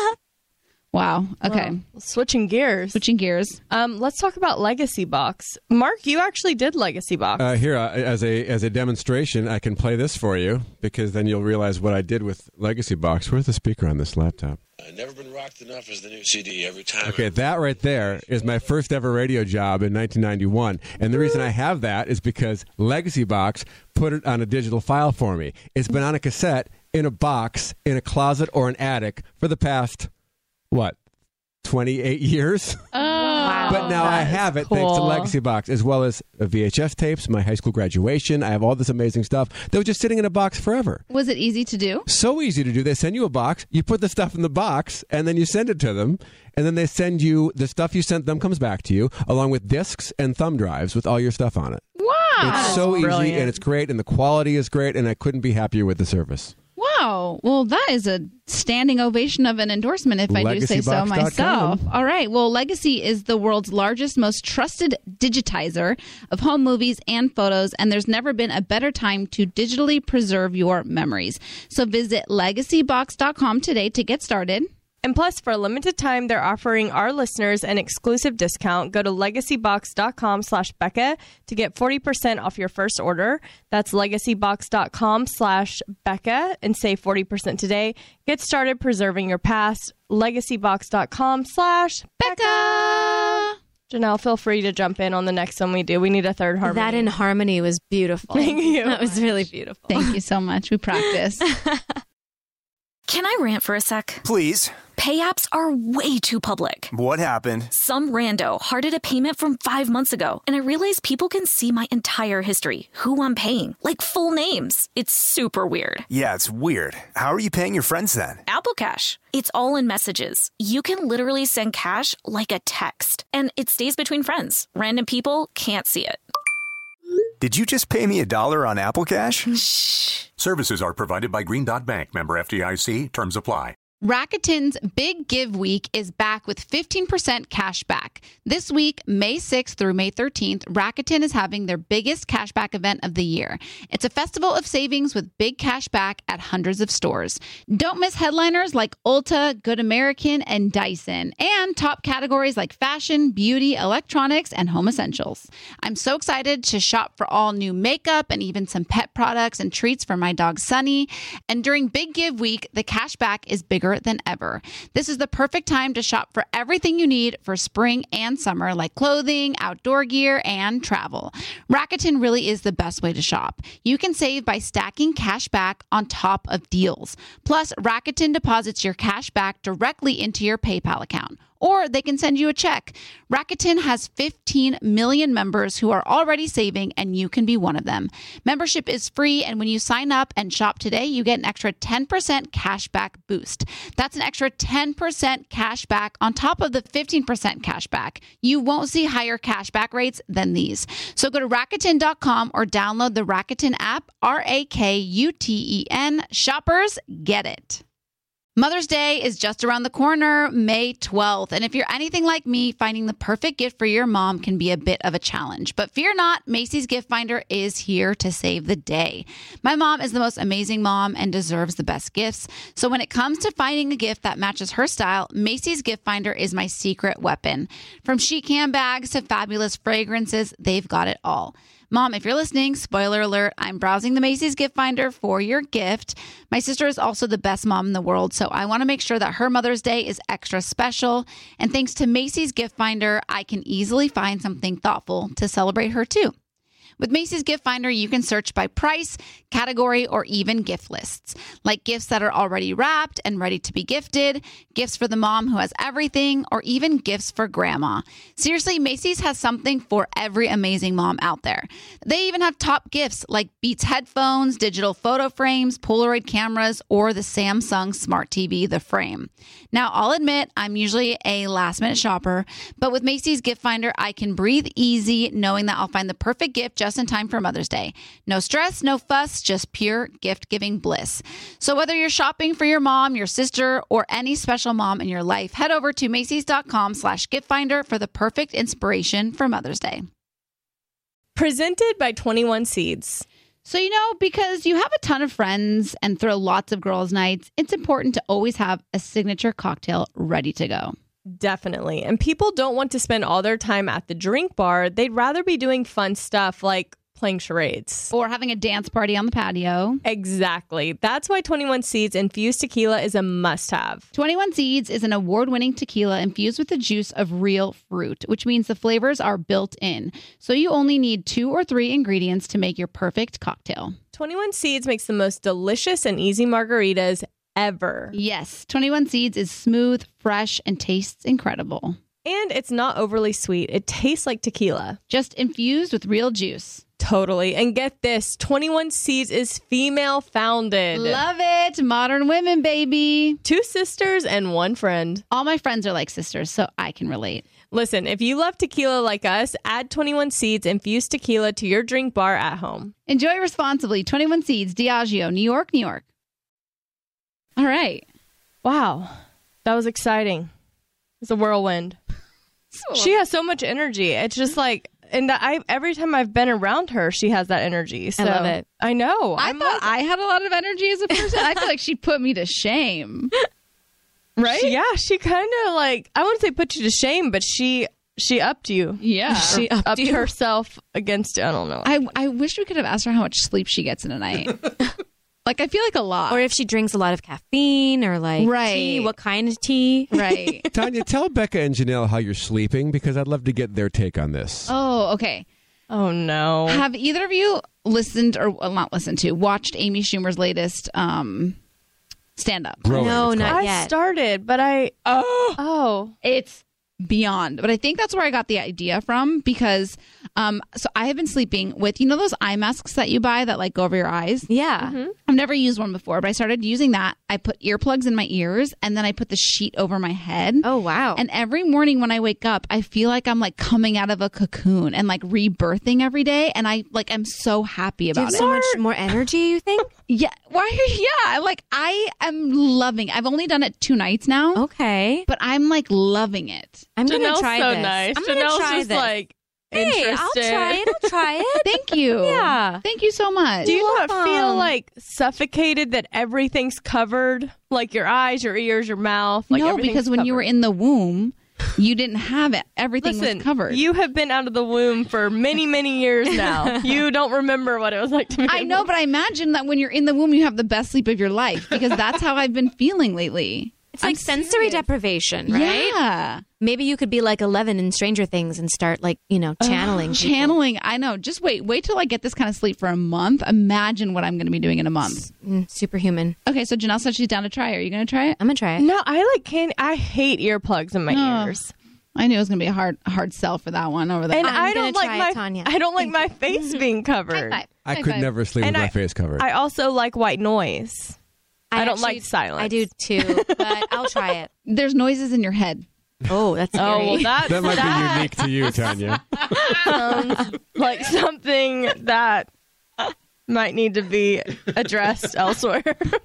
wow. Okay. Well, switching gears. Switching gears. Let's talk about Legacy Box. Mark, you actually did Legacy Box. Here, as a demonstration, I can play this for you because then you'll realize what I did with Legacy Box. Where's the speaker on this laptop? Never Been Rocked Enough is the new CD every time. Okay, that right there is my first ever radio job in 1991. And the reason I have that is because Legacy Box put it on a digital file for me. It's been on a cassette, in a box, in a closet or an attic for the past, 28 years? Oh. Wow. But now I That is have it thanks to cool. Legacy Box, as well as VHS tapes, my high school graduation. I have all this amazing stuff that was just sitting in a box forever. Was it easy to do? So easy to do. They send you a box, you put the stuff in the box, and then you send it to them. And then they send you the stuff you sent them comes back to you, along with discs and thumb drives with all your stuff on it. Wow. It's so easy, brilliant. and it's great, and the quality is great, and I couldn't be happier with the service. Wow. Well, that is a standing ovation of an endorsement, if I do say so LegacyBox.com. myself. All right. Well, Legacy is the world's largest, most trusted digitizer of home movies and photos, and there's never been a better time to digitally preserve your memories. So visit LegacyBox.com today to get started. And plus, for a limited time, they're offering our listeners an exclusive discount. Go to legacybox.com/Becca to get 40% off your first order. That's legacybox.com/Becca and save 40% today. Get started preserving your past. Legacybox.com/Becca. Janelle, feel free to jump in on the next one we do. We need a third harmony. That in harmony was beautiful. Thank you. That was really beautiful. Thank you so much. We practice. Can I rant for a sec? Please. Pay apps are way too public. What happened? Some rando hearted a payment from 5 months ago, and I realized people can see my entire history, who I'm paying, like full names. It's super weird. Yeah, it's weird. How are you paying your friends then? Apple Cash. It's all in messages. You can literally send cash like a text, and it stays between friends. Random people can't see it. Did you just pay me $1 on Apple Cash? Shh. Services are provided by Green Dot Bank. Member FDIC. Terms apply. Rakuten's Big Give Week is back with 15% cash back. This week, May 6th through May 13th, Rakuten is having their biggest cashback event of the year. It's a festival of savings with big cash back at hundreds of stores. Don't miss headliners like Ulta, Good American, and Dyson, and top categories like fashion, beauty, electronics, and home essentials. I'm so excited to shop for all new makeup and even some pet products and treats for my dog Sunny. And during Big Give Week, the cash back is bigger than ever. This is the perfect time to shop for everything you need for spring and summer, like clothing, outdoor gear, and travel. Rakuten really is the best way to shop. You can save by stacking cash back on top of deals. Plus, Rakuten deposits your cash back directly into your PayPal account, or they can send you a check. Rakuten has 15 million members who are already saving, and you can be one of them. Membership is free, and when you sign up and shop today, you get an extra 10% cash back boost. That's an extra 10% cash back on top of the 15% cash back. You won't see higher cash back rates than these. So go to Rakuten.com or download the Rakuten app, Rakuten. Shoppers, get it. Mother's Day is just around the corner, May 12th. And if you're anything like me, finding the perfect gift for your mom can be a bit of a challenge. But fear not, Macy's Gift Finder is here to save the day. My mom is the most amazing mom and deserves the best gifts. So when it comes to finding a gift that matches her style, Macy's Gift Finder is my secret weapon. From chic handbags to fabulous fragrances, they've got it all. Mom, if you're listening, spoiler alert, I'm browsing the Macy's Gift Finder for your gift. My sister is also the best mom in the world, so I want to make sure that her Mother's Day is extra special. And thanks to Macy's Gift Finder, I can easily find something thoughtful to celebrate her too. With Macy's Gift Finder, you can search by price, category, or even gift lists, like gifts that are already wrapped and ready to be gifted, gifts for the mom who has everything, or even gifts for grandma. Seriously, Macy's has something for every amazing mom out there. They even have top gifts like Beats headphones, digital photo frames, Polaroid cameras, or the Samsung Smart TV, the Frame. Now, I'll admit I'm usually a last-minute shopper, but with Macy's Gift Finder, I can breathe easy knowing that I'll find the perfect gift just in time for Mother's Day. No stress, no fuss, just pure gift-giving bliss. So whether you're shopping for your mom, your sister, or any special mom in your life, head over to Macys.com/giftfinder for the perfect inspiration for Mother's Day. Presented by 21 Seeds. So, because you have a ton of friends and throw lots of girls' nights, it's important to always have a signature cocktail ready to go. Definitely. And people don't want to spend all their time at the drink bar. They'd rather be doing fun stuff like playing charades. Or having a dance party on the patio. Exactly. That's why 21 Seeds infused tequila is a must-have. 21 Seeds is an award-winning tequila infused with the juice of real fruit, which means the flavors are built in. So you only need 2 or 3 ingredients to make your perfect cocktail. 21 Seeds makes the most delicious and easy margaritas ever. Yes, 21 Seeds is smooth, fresh, and tastes incredible. And it's not overly sweet. It tastes like tequila. Just infused with real juice. Totally. And get this, 21 Seeds is female founded. Love it. Modern women, baby. 2 sisters and 1 friend. All my friends are like sisters, so I can relate. Listen, if you love tequila like us, add 21 Seeds infused tequila to your drink bar at home. Enjoy responsibly. 21 Seeds, Diageo, New York, New York. All right. Wow. That was exciting. It's a whirlwind. She has so much energy. It's just like, and every time I've been around her, she has that energy. So, I love it. I know. I thought I had a lot of energy as a person. I feel like she put me to shame. Right? She kind of like, I wouldn't say put you to shame, but she upped you. Yeah. She upped herself against, I don't know. I wish we could have asked her how much sleep she gets in a night. Like, I feel like a lot. Or if she drinks a lot of caffeine or like tea, what kind of tea? Right. Tanya, tell Becca and Janelle how you're sleeping because I'd love to get their take on this. Oh, okay. Oh, no. Have either of you listened or not listened to, watched Amy Schumer's latest stand-up? No, not yet. I started, but It's beyond. But I think that's where I got the idea from because so I have been sleeping with, you know, those eye masks that you buy that like go over your eyes? Yeah. Mm-hmm. I've never used one before, but I started using that. I put earplugs in my ears and then I put the sheet over my head. Oh, wow. And every morning when I wake up, I feel like I'm like coming out of a cocoon and like rebirthing every day. And I'm so happy about Do you have it. so much more energy, you think? Yeah. Yeah. Like I am loving. I've only done it 2 nights now. Okay. But I'm like loving it. I'm going to Janelle's try so this. nice. I'm going to Janelle's try just this. like, Hey, I'll interested. try it. I'll try it. Thank you. Yeah. Thank you so much. Do you not feel like suffocated that everything's covered? Like your eyes, your ears, your mouth? Like no, everything's because when you were covered? in the womb, you didn't have it. Everything Listen, was covered. You have been out of the womb for many, many years now. You don't remember what it was like to be. I know, but I imagine that when you're in the womb, you have the best sleep of your life because that's how I've been feeling lately. It's like sensory deprivation, right? Yeah. Maybe you could be like 11 in Stranger Things and start like, channeling. people. Channeling. I know. Just wait till I get this kind of sleep for a month. Imagine what I'm going to be doing in a month. Superhuman. Okay, so Janelle said she's down to try it. Are you going to try it? I'm going to try it. No, I like candy. I hate earplugs in my ears. I knew it was going to be a hard sell for that one over there. And I'm I gonna don't try like it, Tanya. I don't like my face being covered. I could never sleep with my face covered. I also like white noise. I don't like silence. I do too, but I'll try it. There's noises in your head. Oh, that's scary. Oh, well, that might be unique to you, Tanya. Sounds like something that might need to be addressed elsewhere.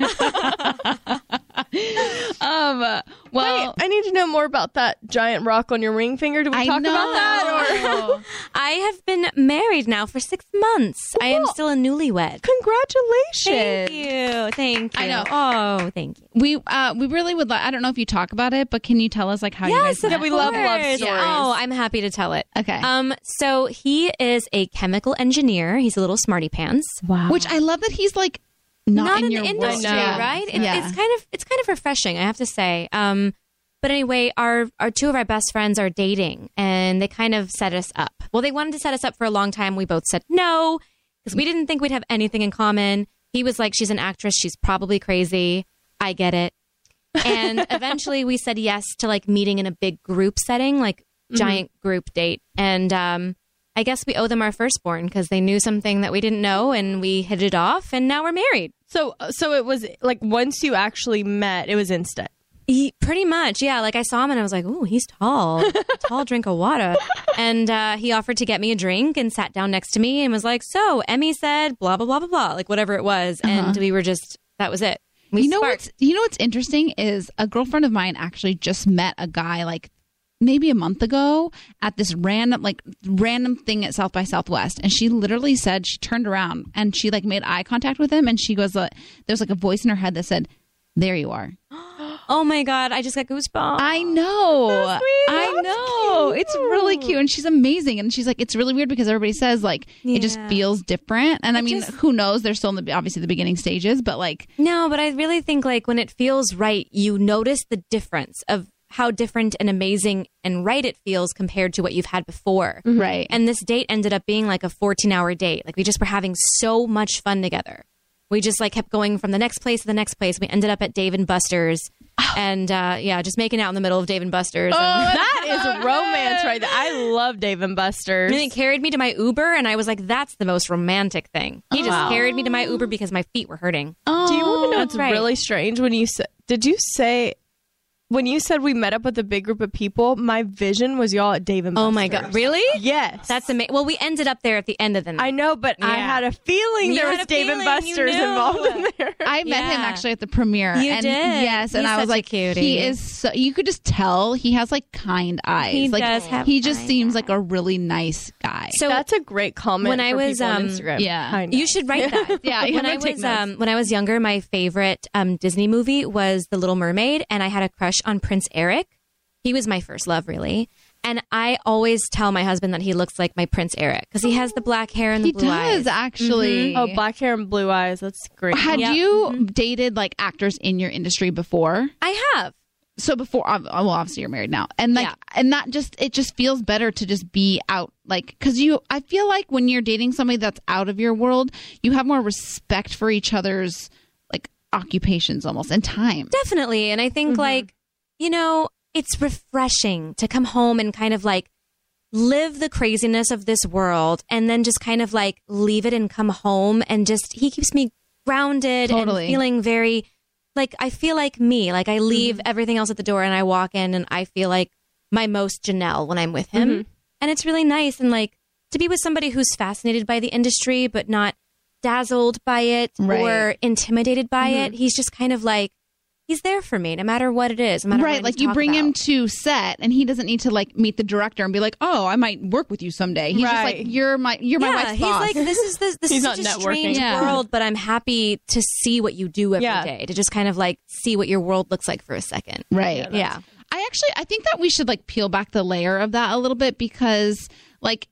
Well, I need to know more about that giant rock on your ring finger. Did we talk about that? Or I have been married now for 6 months. I am still a newlywed. Congratulations! Thank you. I know. Oh, thank you. We really would. I don't know if you talk about it, but can you tell us like how you guys met? we love stories. Oh, I'm happy to tell it. Okay. So he is a chemical engineer. He's a little smarty pants. Wow. Which I love that he's like not in the your industry, world. right? Yeah. It's kind of refreshing, I have to say. But anyway, our 2 of our best friends are dating, and they kind of set us up. Well, they wanted to set us up for a long time. We both said no because we didn't think we'd have anything in common. He was like, she's an actress. She's probably crazy. I get it. And eventually we said yes to like meeting in a big group setting, like giant group date. And I guess we owe them our firstborn because they knew something that we didn't know, and we hit it off, and now we're married. So it was like once you actually met, it was instant. Pretty much, yeah. Like I saw him and I was like, "Ooh, he's tall, a tall drink of water." And he offered to get me a drink and sat down next to me and was like, "So Emmy said blah blah blah blah blah," like whatever it was, and we were just that was it. We sparked. You know what's interesting is a girlfriend of mine actually just met a guy like maybe a month ago at this random thing at South by Southwest, and she literally said she turned around and she like made eye contact with him, and she goes, "There's like a voice in her head that said, 'There you are.'" Oh my God, I just got goosebumps. I know. So sweet. I know. It's really cute. And she's amazing. And she's like, it's really weird because everybody says like it just feels different. And I mean, who knows? They're still in obviously the beginning stages, but like. No, but I really think like when it feels right, you notice the difference of how different and amazing and right it feels compared to what you've had before. Right. And this date ended up being like a 14-hour date. Like we just were having so much fun together. we just like kept going from the next place to the next place. We ended up at Dave & Buster's and just making out in the middle of Dave & Buster's. That is romance right there. I love Dave & Buster's. And he carried me to my Uber, and I was like, that's the most romantic thing. He just carried me to my Uber because my feet were hurting. Do you want to know what's right. really strange? When you did you say... When you said we met up with a big group of people, my vision was y'all at Dave & Buster's. Oh my God. Really? Yes. That's amazing. Well, we ended up there at the end of the night. I know, but I had a feeling there was Dave & Buster's involved in there. I met him actually at the premiere. You and did? Yes, and He's I was such a like, cutie. he is so, you could just tell he has like kind eyes. He like, does have he just kind seems like a really nice guy. So that's a great comment when I was, people on Instagram. Yeah. Kind you should write that. When I was younger, my favorite Disney movie was The Little Mermaid, and I had a crush on Prince Eric. He was my first love, really. And I always tell my husband that he looks like my Prince Eric because he has the black hair and the blue eyes. He does, actually. Oh, black hair and blue eyes. That's great. Had you dated like actors in your industry before? I have. So before, well, obviously you're married now, and like, and that just it just feels better to just be out, like, because I feel like when you're dating somebody that's out of your world, you have more respect for each other's like occupations almost and time. Definitely, and I think like it's refreshing to come home and kind of like live the craziness of this world, and then just kind of like leave it and come home, and just he keeps me grounded and feeling very. Like, I feel like me. Like, I leave everything else at the door and I walk in and I feel like my most Janelle when I'm with him. And it's really nice. And, like, to be with somebody who's fascinated by the industry but not dazzled by it or intimidated by it. He's just kind of like, he's there for me no matter what it is. No matter what like, you bring him to set and he doesn't need to, like, meet the director and be like, oh, I might work with you someday. He's just like, you're my wife's boss. He's like, this is such a strange world, but I'm happy to see what you do every day, to just kind of, like, see what your world looks like for a second. Right. Yeah. I think that we should, like, peel back the layer of that a little bit because, like,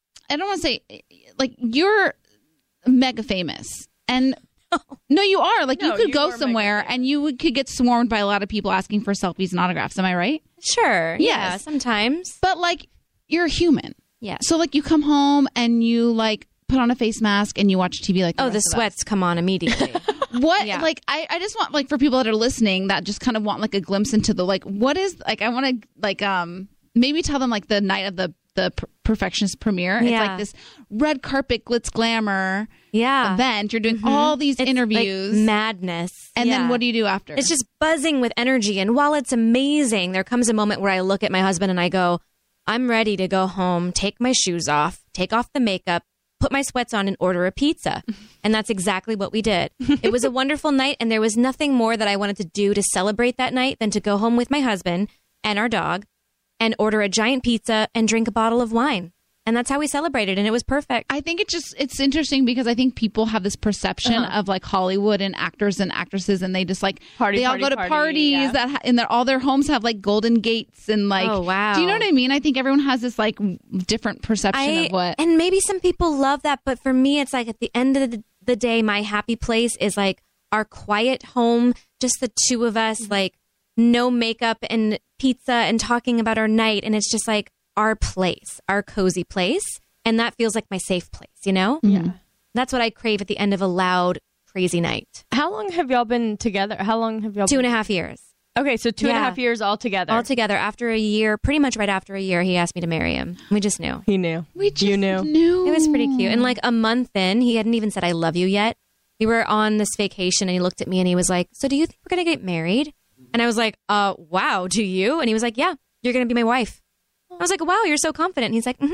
I don't want to say, like, you're mega famous. And no, you are. Like, you could go somewhere and you could get swarmed by a lot of people asking for selfies and autographs. Am I right? Sure. Yes. Yeah, sometimes. But, like, you're a human. Yeah. So, like, you come home and you, like, put on a face mask and you watch TV like the sweats come on immediately. What? Yeah. Like, I just want, like, for people that are listening that just kind of want, like, a glimpse into the, like, what is, like, I want to, like, maybe tell them, like, the night of the Perfectionist premiere. It's like this red carpet glitz glamour event. You're doing all these interviews. Like madness. And then what do you do after? It's just buzzing with energy. And while it's amazing, there comes a moment where I look at my husband and I go, I'm ready to go home, take my shoes off, take off the makeup, put my sweats on and order a pizza. And that's exactly what we did. It was a wonderful night. And there was nothing more that I wanted to do to celebrate that night than to go home with my husband and our dog and order a giant pizza and drink a bottle of wine. And that's how we celebrated, and it was perfect. I think it's interesting because I think people have this perception of like Hollywood and actors and actresses, and they just like they all go to parties that in all their homes have like golden gates and like. Oh wow! Do you know what I mean? I think everyone has this like different perception of what. And maybe some people love that, but for me, it's like at the end of the day, my happy place is like our quiet home, just the two of us, like no makeup and pizza and talking about our night, and it's just like our place, our cozy place. And that feels like my safe place, you know? Yeah. That's what I crave at the end of a loud, crazy night. How long have y'all been together? How long have y'all 2.5 years. Okay, so 2.5 years all together. All together. After a year, pretty much right after a year, he asked me to marry him. We just knew. He knew. You knew. It was pretty cute. And like a month in, he hadn't even said I love you yet. We were on this vacation and he looked at me and he was like, so do you think we're going to get married? And I was like, wow, do you? And he was like, yeah, you're going to be my wife. I was like, wow, you're so confident. And he's like,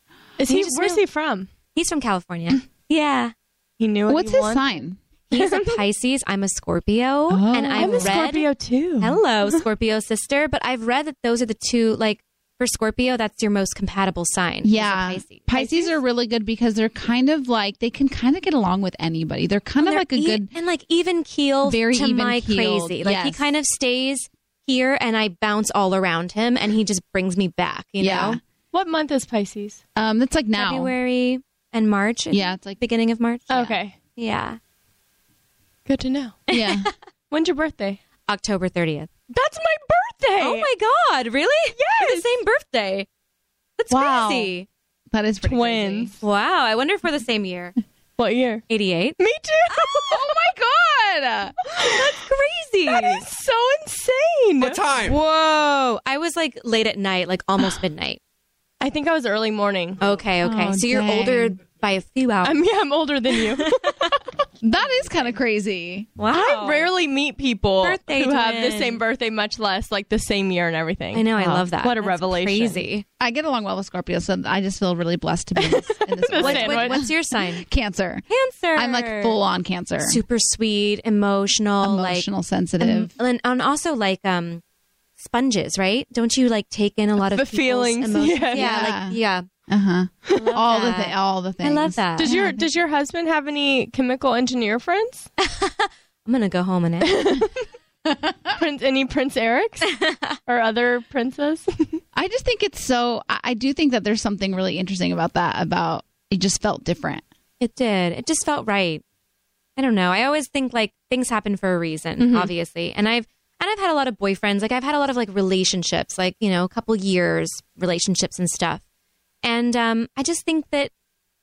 Where's he from? He's from California. Yeah. He knew what What's he his wanted? sign? He's a Pisces. I'm a Scorpio. And I'm a Scorpio too. Hello, Scorpio sister. But I've read that those are the two, like, for Scorpio, that's your most compatible sign. Yeah. Pisces are really good because they're kind of like, they can kind of get along with anybody. They're kind of like a good. And like even keeled very to even my keeled. crazy. Like he kind of stays here and I bounce all around him and he just brings me back, you know? What month is Pisces? It's like now. February and March. Yeah, it's like beginning of March. Okay. Yeah. Good to know. Yeah. When's your birthday? October 30th. That's my birthday. Oh my God. Really? Yes. The same birthday. That's crazy. That is pretty twins. Crazy. Wow. I wonder if we're the same year. What year? 88. Me too. Oh my God. That's crazy. That is so insane. What time? Whoa. I was like late at night, like almost midnight. I think I was early morning. Okay. Oh, So you're dang. older by a few hours. I'm older than you. That is kind of crazy. Wow. I rarely meet people Birthday who have the twin. same birthday, much less like the same year and everything. I know. I Wow. love that. What a That's revelation. Crazy. I get along well with Scorpio, so I just feel really blessed to be in this The world. sandwich. What's your sign? Cancer. Cancer. I'm like full on Cancer. Super sweet, emotional, Emotional, sensitive. and also like sponges, right? Don't you like take in a lot of The people's feelings, emotions? yeah. Yeah. Uh-huh. All that. the things. I love that. Does your husband have any chemical engineer friends? I'm gonna go home and ask. Any Prince Erics or other princes? I just think it's so, I do think that there's something really interesting about that, about it just felt different. It did. It just felt right. I don't know. I always think like things happen for a reason, obviously. And I've had a lot of boyfriends. Like I've had a lot of like relationships, like, you know, a couple years relationships and stuff. And I just think that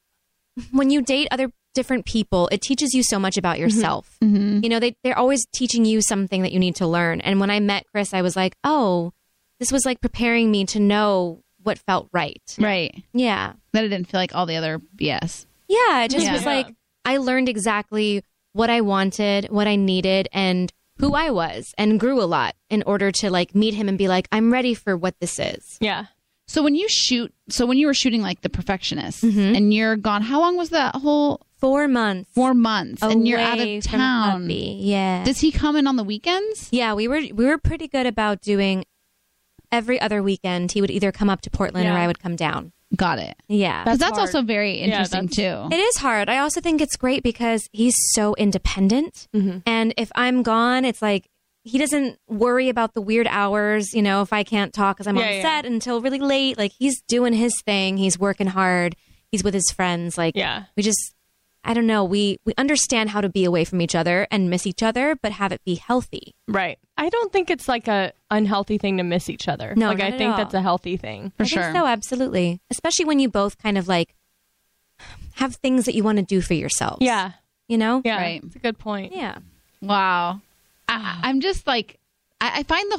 when you date other different people, it teaches you so much about yourself. Mm-hmm. You know, they're always teaching you something that you need to learn. And when I met Chris, I was like, oh, this was like preparing me to know what felt right. Right. Yeah. That it didn't feel like all the other BS. Yeah. It just Yeah. was like, I learned exactly what I wanted, what I needed, and who I was, and grew a lot in order to like meet him and be like, I'm ready for what this is. Yeah. So when you were shooting like The Perfectionist and you're gone, how long was that whole 4 months. 4 months and you're out away of from town? hubby. Yeah. Does he come in on the weekends? Yeah, we were pretty good about doing every other weekend. He would either come up to Portland or Yeah. I would come down. Got it. Yeah. Because that's hard. also very interesting too. It is hard. I also think it's great because he's so independent. And if I'm gone, it's like he doesn't worry about the weird hours, you know, if I can't talk because I'm on set until really late. Like he's doing his thing. He's working hard. He's with his friends. Like we just, I don't know. We understand how to be away from each other and miss each other, but have it be healthy. Right. I don't think it's like a unhealthy thing to miss each other. No, like not I at think all. that's a healthy thing. I think so, absolutely. Especially when you both kind of like have things that you want to do for yourselves. Yeah. You know? Yeah. Right. That's a good point. Yeah. Wow. I'm just like, I find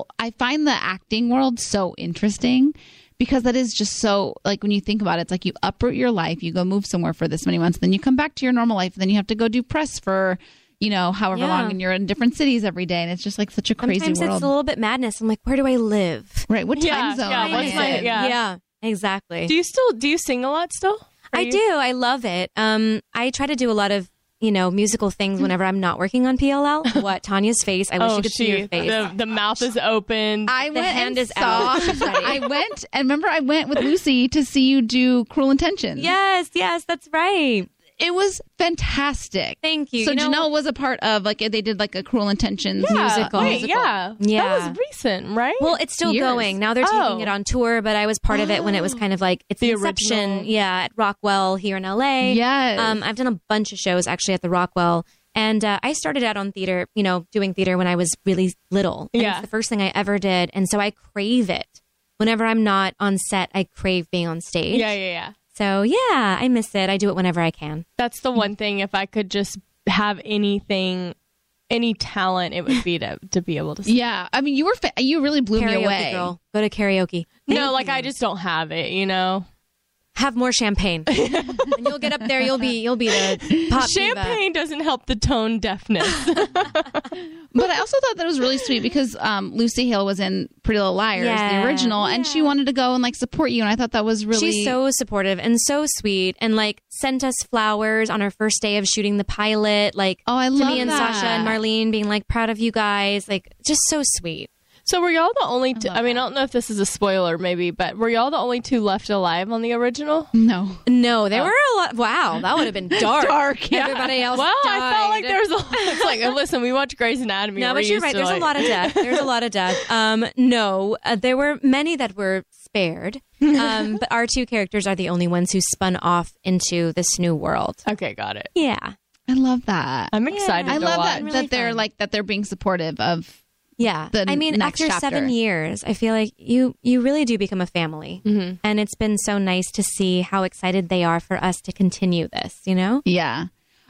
the acting world so interesting because that is just so, like, when you think about it, it's like you uproot your life, you go move somewhere for this many months, then you come back to your normal life, and then you have to go do press for, you know, however long, and you're in different cities every day, and it's just like such a crazy Sometimes world. it's a little bit madness. I'm like, where do I live? Right. What time zone? Yeah. am I What's my, in? yeah. Exactly. Do you sing a lot still? I do. I love it. I try to do a lot of, you know, musical things whenever I'm not working on PLL. What? Tanya's face. I wish you could see your face. The mouth is open. I The went hand and is saw, out. She's ready. I went, and remember I went with Lucy to see you do Cruel Intentions. Yes, that's right. It was fantastic. Thank you. So You know- Janelle was a part of, like, they did like a Cruel Intentions musical. Wait, yeah. Yeah. That was recent, right? Well, it's still Years. going. Now they're taking it on tour, but I was part of it when it was kind of like it's The Inception. original. Yeah, at Rockwell here in LA. Yes. I've done a bunch of shows actually at the Rockwell. And I started out on theater, you know, doing theater when I was really little. And Yeah. it's the first thing I ever did. And so I crave it. Whenever I'm not on set, I crave being on stage. Yeah. So yeah, I miss it. I do it whenever I can. That's the one thing. If I could just have anything, any talent, it would be to be able to sing. Yeah. I mean, you really blew me Karaoke away. girl. Go to karaoke. No, like I just don't have it, you know? Have more champagne. And you'll get up there, you'll be the pop diva. Champagne doesn't help the tone deafness. But I also thought that was really sweet because Lucy Hale was in Pretty Little Liars, Yeah. the original, and she wanted to go and like support you. And I thought that was really. She's so supportive and so sweet, and like sent us flowers on our first day of shooting the pilot. Like, oh, I to love me and that. Sasha and Marlene being like proud of you guys, like just so sweet. So were y'all the only two? I mean, I don't know if this is a spoiler, maybe, but were y'all the only two left alive on the original? No, there were a lot. Wow, that would have been dark. Dark, yeah. Everybody else. Well, died. I felt like there was a. It's like, listen, we watch Grey's Anatomy. No, We're but you're used right. to, There's a like- lot of death. There's a lot of death. No, there were many that were spared. But our two characters are the only ones who spun off into this new world. Okay, got it. Yeah. I love that. I'm excited. I to love watch. that Really that they're fun. like that they're being supportive of Yeah. the I mean, next after chapter. 7 years, I feel like you really do become a family. Mm-hmm. And it's been so nice to see how excited they are for us to continue this, you know? Yeah.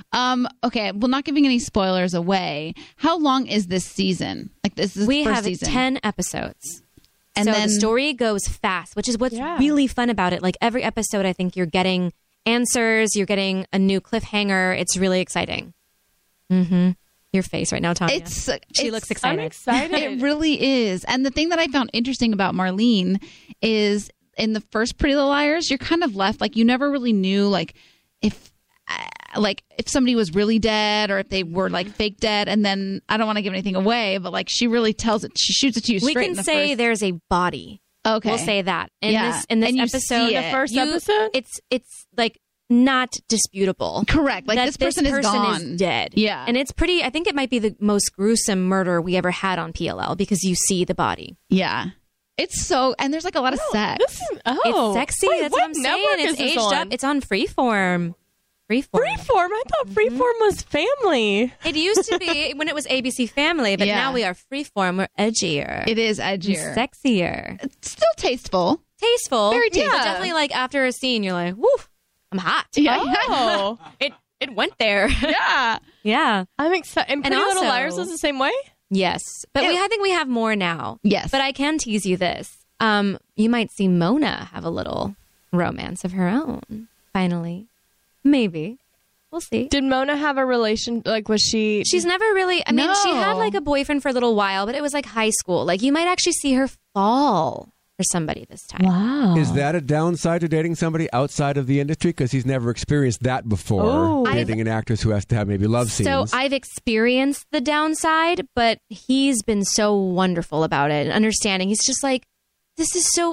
Okay. Well, not giving any spoilers away. How long is this season? Like this is We the first have season. 10 episodes. And so then the story goes fast, which is what's Yeah. really fun about it. Like every episode, I think you're getting answers, you're getting a new cliffhanger. It's really exciting. Mm-hmm. Your face right now, Tanya. She looks excited. I'm excited. It really is. And the thing that I found interesting about Marlene is in the first Pretty Little Liars, you're kind of left like you never really knew if somebody was really dead or if they were like fake dead. And then I don't want to give anything away, but like she really tells it. She shoots it to you straight. We can in the say first. there's a body. Okay, We'll say that in Yeah. this And you episode. see it. The first episode? It's like not disputable. Correct. Like that this person is gone. is dead. Yeah. And it's pretty. I think it might be the most gruesome murder we ever had on PLL because you see the body. Yeah. It's so, and there's like a lot of sex. It's sexy. Wait, That's what what I'm saying. network It's is this aged on? up. It's on Freeform. Freeform. Freeform? I thought Freeform was family. It used to be when it was ABC Family, but Yeah. now we are Freeform. We're edgier. It is edgier. Sexier. It's still tasteful. Tasteful. Very tasteful. But definitely like after a scene, you're like, woo, I'm hot. Yeah. Oh. It went there. Yeah. Yeah. I'm excited. And And Pretty Little also- Liars was the same way? Yes. But I think we have more now. Yes. But I can tease you this. You might see Mona have a little romance of her own. Finally. Maybe. We'll see. Did Mona have a relation? Like, was she? She's never really, I mean, she had No. like a boyfriend for a little while, but it was like high school. Like you might actually see her fall for somebody this time. Wow. Is that a downside to dating somebody outside of the industry? Because he's never experienced that before. Oh. Dating an actress who has to have maybe love scenes. So I've experienced the downside, but he's been so wonderful about it and understanding. He's just like, this is so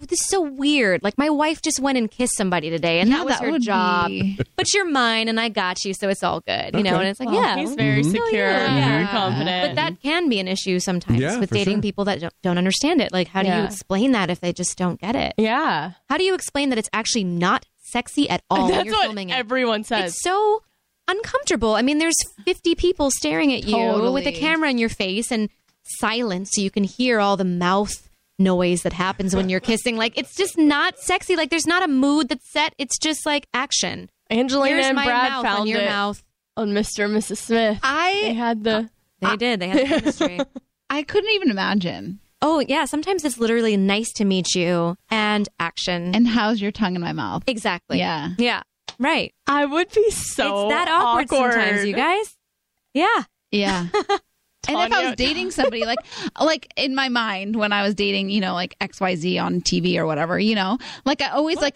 weird. Like my wife just went and kissed somebody today, and Yeah, that was that her would job. be- But you're mine, and I got you, so it's all good. You know, Okay. and it's like, Well, yeah, he's very Mhm. secure and Yeah. very confident. But that can be an issue sometimes Yeah, with for dating sure. people that don't understand it. Like, how do you Yeah. explain that if they just don't get it? yeah. How do you explain that it's actually not sexy at all when That's you're what filming it? everyone says. It's so uncomfortable. I mean, there's 50 people staring at you with a Totally. camera in your face and silence so you can hear all the mouth noise that happens when you're kissing. Like, it's just not sexy. Like, there's not a mood that's set. It's just like action. Angelina Here's and my Brad mouth found on your it mouth. on Mr. and Mrs. Smith. They had the. They did. They had the chemistry. I couldn't even imagine. Oh, yeah. Sometimes it's literally nice to meet you and action. And how's your tongue in my mouth? Exactly. Yeah. Yeah. Right. I would be so it's that awkward sometimes, you guys. Yeah. Yeah. And if I Tanya- was dating somebody, like in my mind when I was dating, like XYZ on TV or whatever, like I always like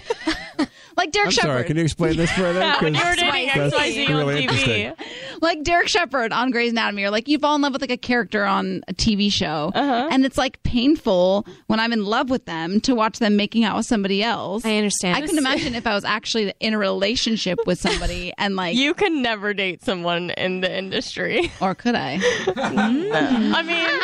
Derek I'm Shepard. sorry, can you explain this further? Yeah, when you were 'Cause dating that's XYZ on really TV. interesting. Like Derek Shepard on Grey's Anatomy, or like you fall in love with like a character on a TV show, and it's like painful when I'm in love with them to watch them making out with somebody else. I understand. I couldn't imagine if I was actually in a relationship with somebody and like, You can never date someone in the industry. or could I? I mean,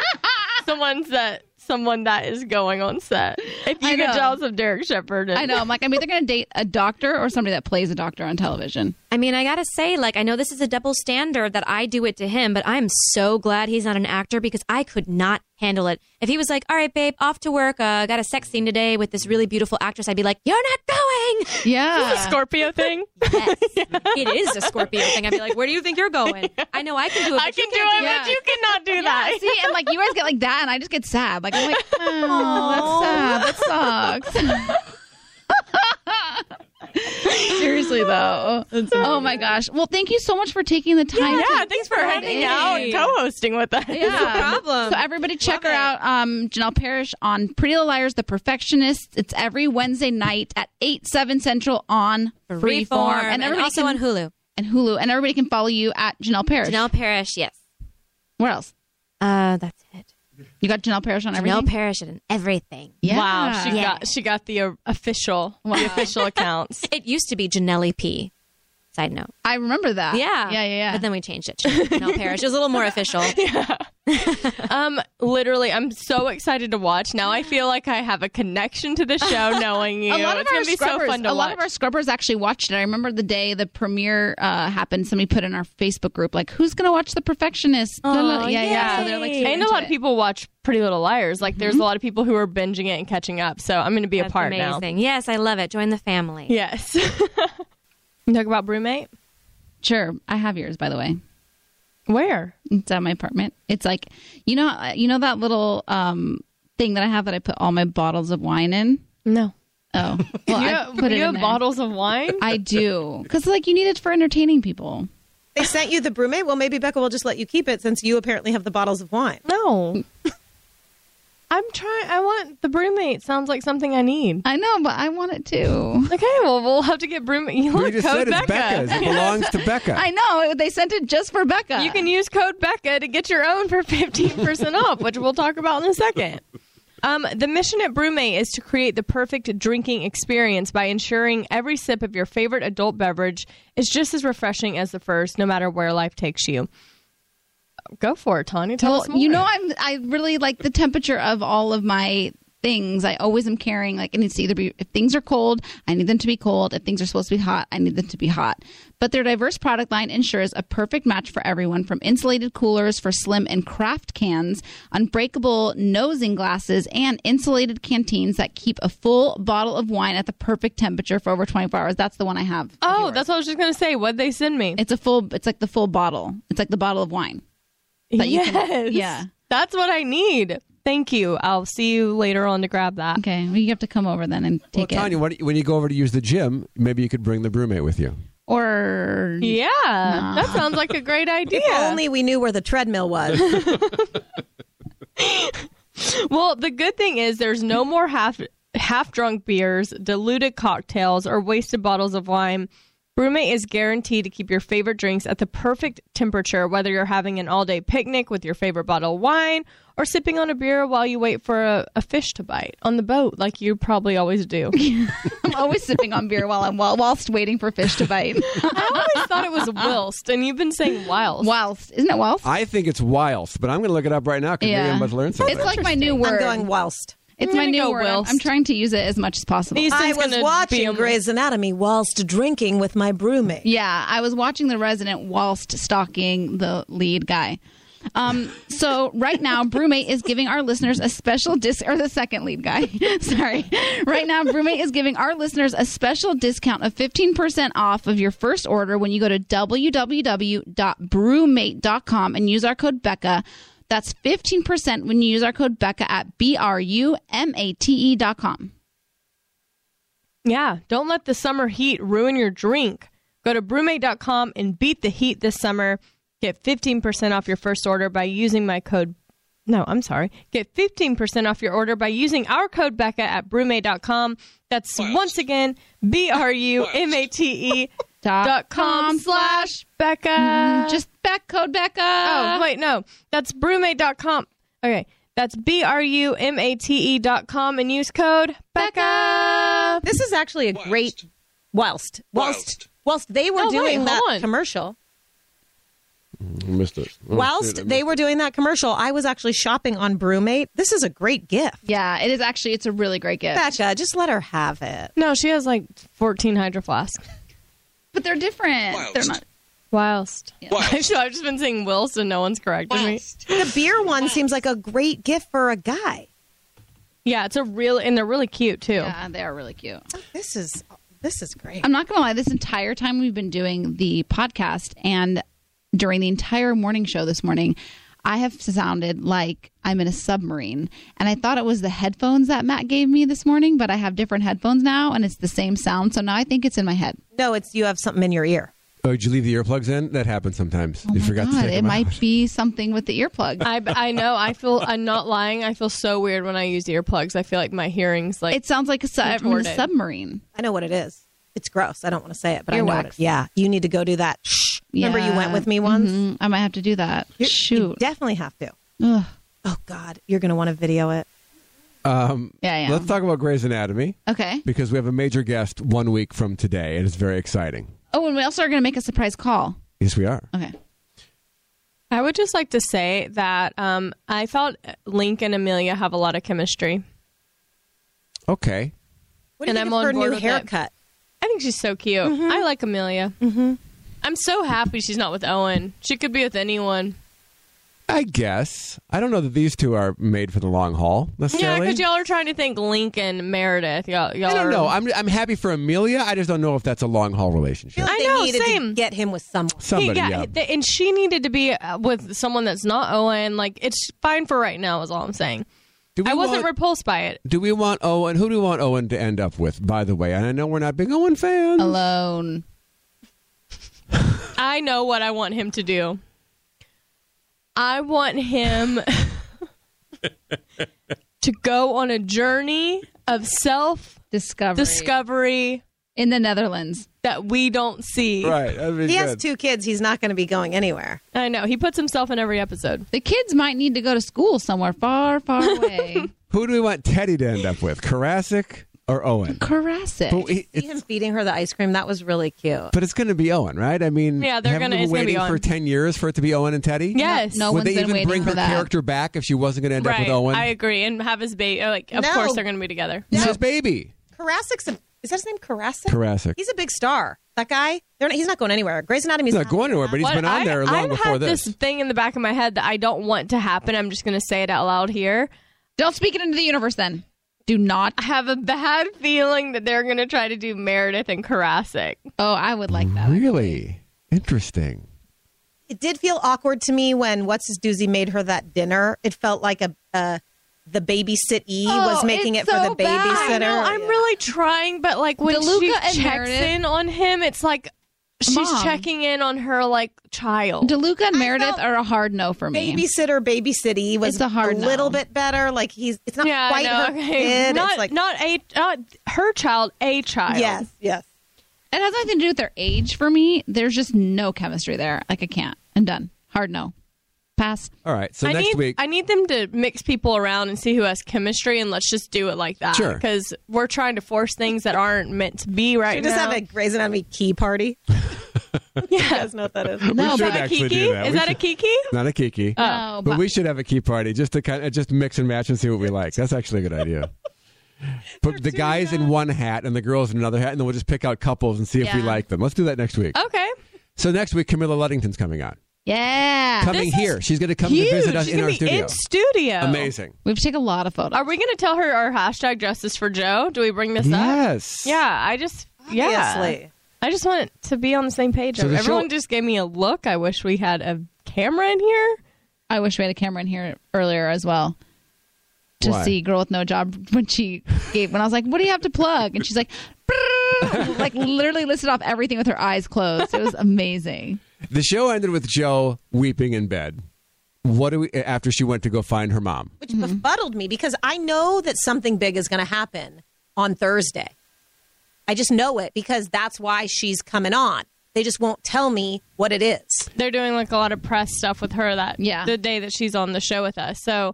someone that is going on set. If I you get know. jealous of Derek Shepard, I know. I'm like, I'm either going to date a doctor or somebody that plays a doctor on television. I mean, I gotta say, like, I know this is a double standard that I do it to him, but I'm so glad he's not an actor because I could not handle it. If he was like, all right, babe, off to work, got a sex scene today with this really beautiful actress, I'd be like, you're not going! Yeah. Scorpio thing. Yes. It is a Scorpio thing. I'd be like, where do you think you're going? I know I can do it, I but can you do can't it, but you cannot do that. See, and like you guys get like that, and I just get sad. Like I'm like, oh, that's sad. That sucks. Seriously though. Oh my gosh. Well, thank you so much for taking the time. Yeah, to thanks for hanging out and co-hosting with us. Yeah. No problem. So everybody check her out, Janelle Parrish on Pretty Little Liars, The Perfectionist. It's every Wednesday night at 8/7 Central on Freeform, and everybody also can, on Hulu. And Hulu, and everybody can follow you at Janelle Parrish. Janelle Parrish, yes. Where else? That's it. You got Janelle Parrish on everything. Janelle Parrish and everything. Yeah. Wow, she got the official accounts. It used to be Janelle P. Side note. I remember that. Yeah. Yeah. But then we changed it to Janelle Parrish. It was a little more official. Literally, I'm so excited to watch. Now I feel like I have a connection to the show knowing you. A lot of it's our gonna be scrubbers, so fun to a lot watch. of our scrubbers actually watched it. I remember the day the premiere happened. Somebody put in our Facebook group, like, "Who's going to watch The Perfectionist?" Oh, yeah. So they're like, super and a into lot of it. people watch Pretty Little Liars. Like, there's a lot of people who are binging it and catching up. So I'm going to be a part now. Amazing. Yes, I love it. Join the family. Yes. You talk about BrewMate? Sure, I have yours, by the way. Where? It's at my apartment. It's like, you know that little thing that I have that I put all my bottles of wine in? No. Oh, well, I put it you in have there. bottles of wine? I do, because like you need it for entertaining people. They sent you the BrewMate? Well, maybe Becca will just let you keep it since you apparently have the bottles of wine. No. I want the BrewMate. Sounds like something I need. I know, but I want it too. Okay, well, we'll have to get BrewMate. You We look, just code said it's Becca. Becca's. It belongs to Becca. I know. They sent it just for Becca. You can use code Becca to get your own for 15% off, which we'll talk about in a second. The mission at BrewMate is to create the perfect drinking experience by ensuring every sip of your favorite adult beverage is just as refreshing as the first, no matter where life takes you. Go for it, Tanya. Tell us more. You know, I really like the temperature of all of my things. I always am carrying, like, it needs to either be, if things are cold, I need them to be cold. If things are supposed to be hot, I need them to be hot. But their diverse product line ensures a perfect match for everyone, from insulated coolers for slim and craft cans, unbreakable nosing glasses, and insulated canteens that keep a full bottle of wine at the perfect temperature for over 24 hours. That's the one I have. Oh, that's what I was just going to say. What'd they send me? It's like the full bottle. It's like the bottle of wine. Yes. Yeah. That's what I need. Thank you. I'll see you later on to grab that. Okay. Well, you have to come over then and take it. Tanya, when you go over to use the gym, maybe you could bring the BrewMate with you. Or yeah, that sounds like a great idea. If only we knew where the treadmill was. Well, the good thing is there's no more half drunk beers, diluted cocktails, or wasted bottles of wine. BrewMate is guaranteed to keep your favorite drinks at the perfect temperature, whether you're having an all-day picnic with your favorite bottle of wine or sipping on a beer while you wait for a fish to bite on the boat, like you probably always do. I'm always sipping on beer whilst waiting for fish to bite. I always thought it was whilst, and you've been saying whilst. Whilst. Isn't it whilst? I think it's whilst, but I'm going to look it up right now because maybe I'm about to learn something. It's like my new word. I'm going whilst. It's I'm my gonna new go word. whilst. I'm trying to use it as much as possible. I was watching Grey's Anatomy whilst drinking with my BrewMate. Yeah, I was watching The Resident whilst stalking the lead guy. So right now, BrewMate is giving our listeners a special or the second lead guy. Sorry. Right now, BrewMate is giving our listeners a special discount of 15% off of your first order when you go to www.brewmate.com and use our code Becca. That's 15% when you use our code Becca at BRUMATE.com. Yeah, don't let the summer heat ruin your drink. Go to brewmate.com and beat the heat this summer. Get 15% off your first order by using my code. No, I'm sorry. Get 15% off your order by using our code Becca at brewmate.com. That's once again, BRUMATE.com/Becca. Just code Becca. Oh, wait, no. That's brewmate.com. Okay. That's BRUMATE.com and use code Becca. This is actually a great whilst they were doing that commercial. I missed it. Whilst they were doing that commercial, I was actually shopping on BrewMate. This is a great gift. Yeah, it is actually. It's a really great gift. Becca, just let her have it. No, she has like 14 Hydro Flasks. But they're different. Whilst. They're not. Whilst. Yeah. I've just been saying whilst and no one's corrected me. The beer one seems like a great gift for a guy. Yeah, it's and they're really cute too. Yeah, they are really cute. This is great. I'm not going to lie. This entire time we've been doing the podcast and during the entire morning show this morning, I have sounded like I'm in a submarine. And I thought it was the headphones that Matt gave me this morning, but I have different headphones now and it's the same sound. So now I think it's in my head. No, it's you have something in your ear. Oh, did you leave the earplugs in? That happens sometimes. Oh You my forgot God, to take it them might out. be something with the earplugs. I know. I'm not lying. I feel so weird when I use the earplugs. I feel like my hearing's like. It sounds like I'm in a contorted. submarine. I know what it is. It's gross. I don't want to say it, but I know Earwax. what it is. Yeah, you need to go do that. Shh. Remember you Yeah. went with me once? Mhm. I might have to do that. You Shoot. definitely have to. Ugh. Oh, God. You're going to want to video it. Yeah. Let's talk about Grey's Anatomy Okay. because we have a major guest 1 week from today, and it's very exciting. Oh, and we also are going to make a surprise call. Yes, we are. Okay. I would just like to say that I thought Link and Amelia have a lot of chemistry. Okay. What do you And think I'm of on her board new with it. haircut? I think she's so cute. I like Amelia. I'm so happy she's not with Owen. She could be with anyone. I guess. I don't know that these two are made for the long haul Yeah, necessarily. because y'all are trying to think Link and Meredith. Y'all I don't know. I'm happy for Amelia. I just don't know if that's a long haul relationship. I feel like I know, they needed same. to get him with someone. Somebody, yeah. And she needed to be with someone that's not Owen. Like, it's fine for right now, is all I'm saying. I wasn't repulsed by it. Do we want Owen? Who do we want Owen to end up with, by the way? And I know we're not big Owen fans. Alone. I know what I want him to do. I want him to go on a journey of self-discovery in the Netherlands that we don't see. Right. that'd be He has good. 2 kids. He's not going to be going anywhere. I know. He puts himself in every episode. The kids might need to go to school somewhere far, far away. Who do we want Teddy to end up with? Karasik or Owen? Karasik. But, See him feeding her the ice cream. That was really cute. but it's going to be Owen, right? I mean, Yeah, they're haven't gonna- we it's been gonna be waiting for Owen. 10 years for it to be Owen and Teddy? Yes. No Would one's they been even waiting bring for her that. character back if she wasn't going to end up with Right. Owen? I agree. And have his baby. Like, of No. course they're going to be together. It's his baby. Karasik's is that his name? Karasik? Karasik. He's a big star. That guy. He's not going anywhere. Grey's Anatomy's He's not going anywhere, but he's been on there long I've before had this. this thing in the back of my head that I don't want to happen. I'm just going to say it out loud here. Don't speak it into the universe then. Do not. I have a bad feeling that they're going to try to do Meredith and Karasik. Oh, I would like that. Really? Interesting. It did feel awkward to me when What's His Doozy made her that dinner. It felt like the babysit-y was making it it's for so the bad. babysitter. I know, I'm really trying, but like when DeLuca she and checks Meredith- in on him, it's like she's Mom. checking in on her like child. DeLuca and Meredith felt are a hard no for me. Babysit-y was It's a hard no. little bit better. Like it's not yeah, quite I know, her okay. kid. Not It's like not her child, a child. yes. It has nothing to do with their age for me. There's just no chemistry there. Like, I can't. I'm done. Hard no. Pass. All right. So I next need, week. I need them to mix people around and see who has chemistry, and let's just do it like that. Sure. Because we're trying to force things that aren't meant to be right Should we just now. have a Grey's Anatomy key party. You guys know what that is. No, Is should that a actually Kiki? do that. Is We that a should- Kiki? Not a Kiki. No, But we should have a key party just to kind of just mix and match and see what we like. That's actually a good idea. Put the guys in one hat and the girls in another hat, and then we'll just pick out couples and see if we Yeah. like them. Let's do that next week. Okay. So next week, Camilla Luddington's coming on. Yeah. Coming This is here. She's going to come to Huge. visit us She's in gonna our be studio. in studio. Amazing. We have to take a lot of photos. Are we going to tell her our hashtag Justice for Joe? Do we bring this up? Yes. Yeah, I just I just want it to be on the same page. So the Everyone show- just gave me a look. I wish we had a camera in here. I wish we had a camera in here earlier as well. To Why? see Girl with No Job when I was like, what do you have to plug? And she's like, "Brrr," like literally listed off everything with her eyes closed. It was amazing. The show ended with Joe weeping in bed. What do we after she went to go find her mom? Which befuddled me because I know that something big is going to happen on Thursday. I just know it because that's why she's coming on. They just won't tell me what it is. They're doing like a lot of press stuff with her the day that she's on the show with us. So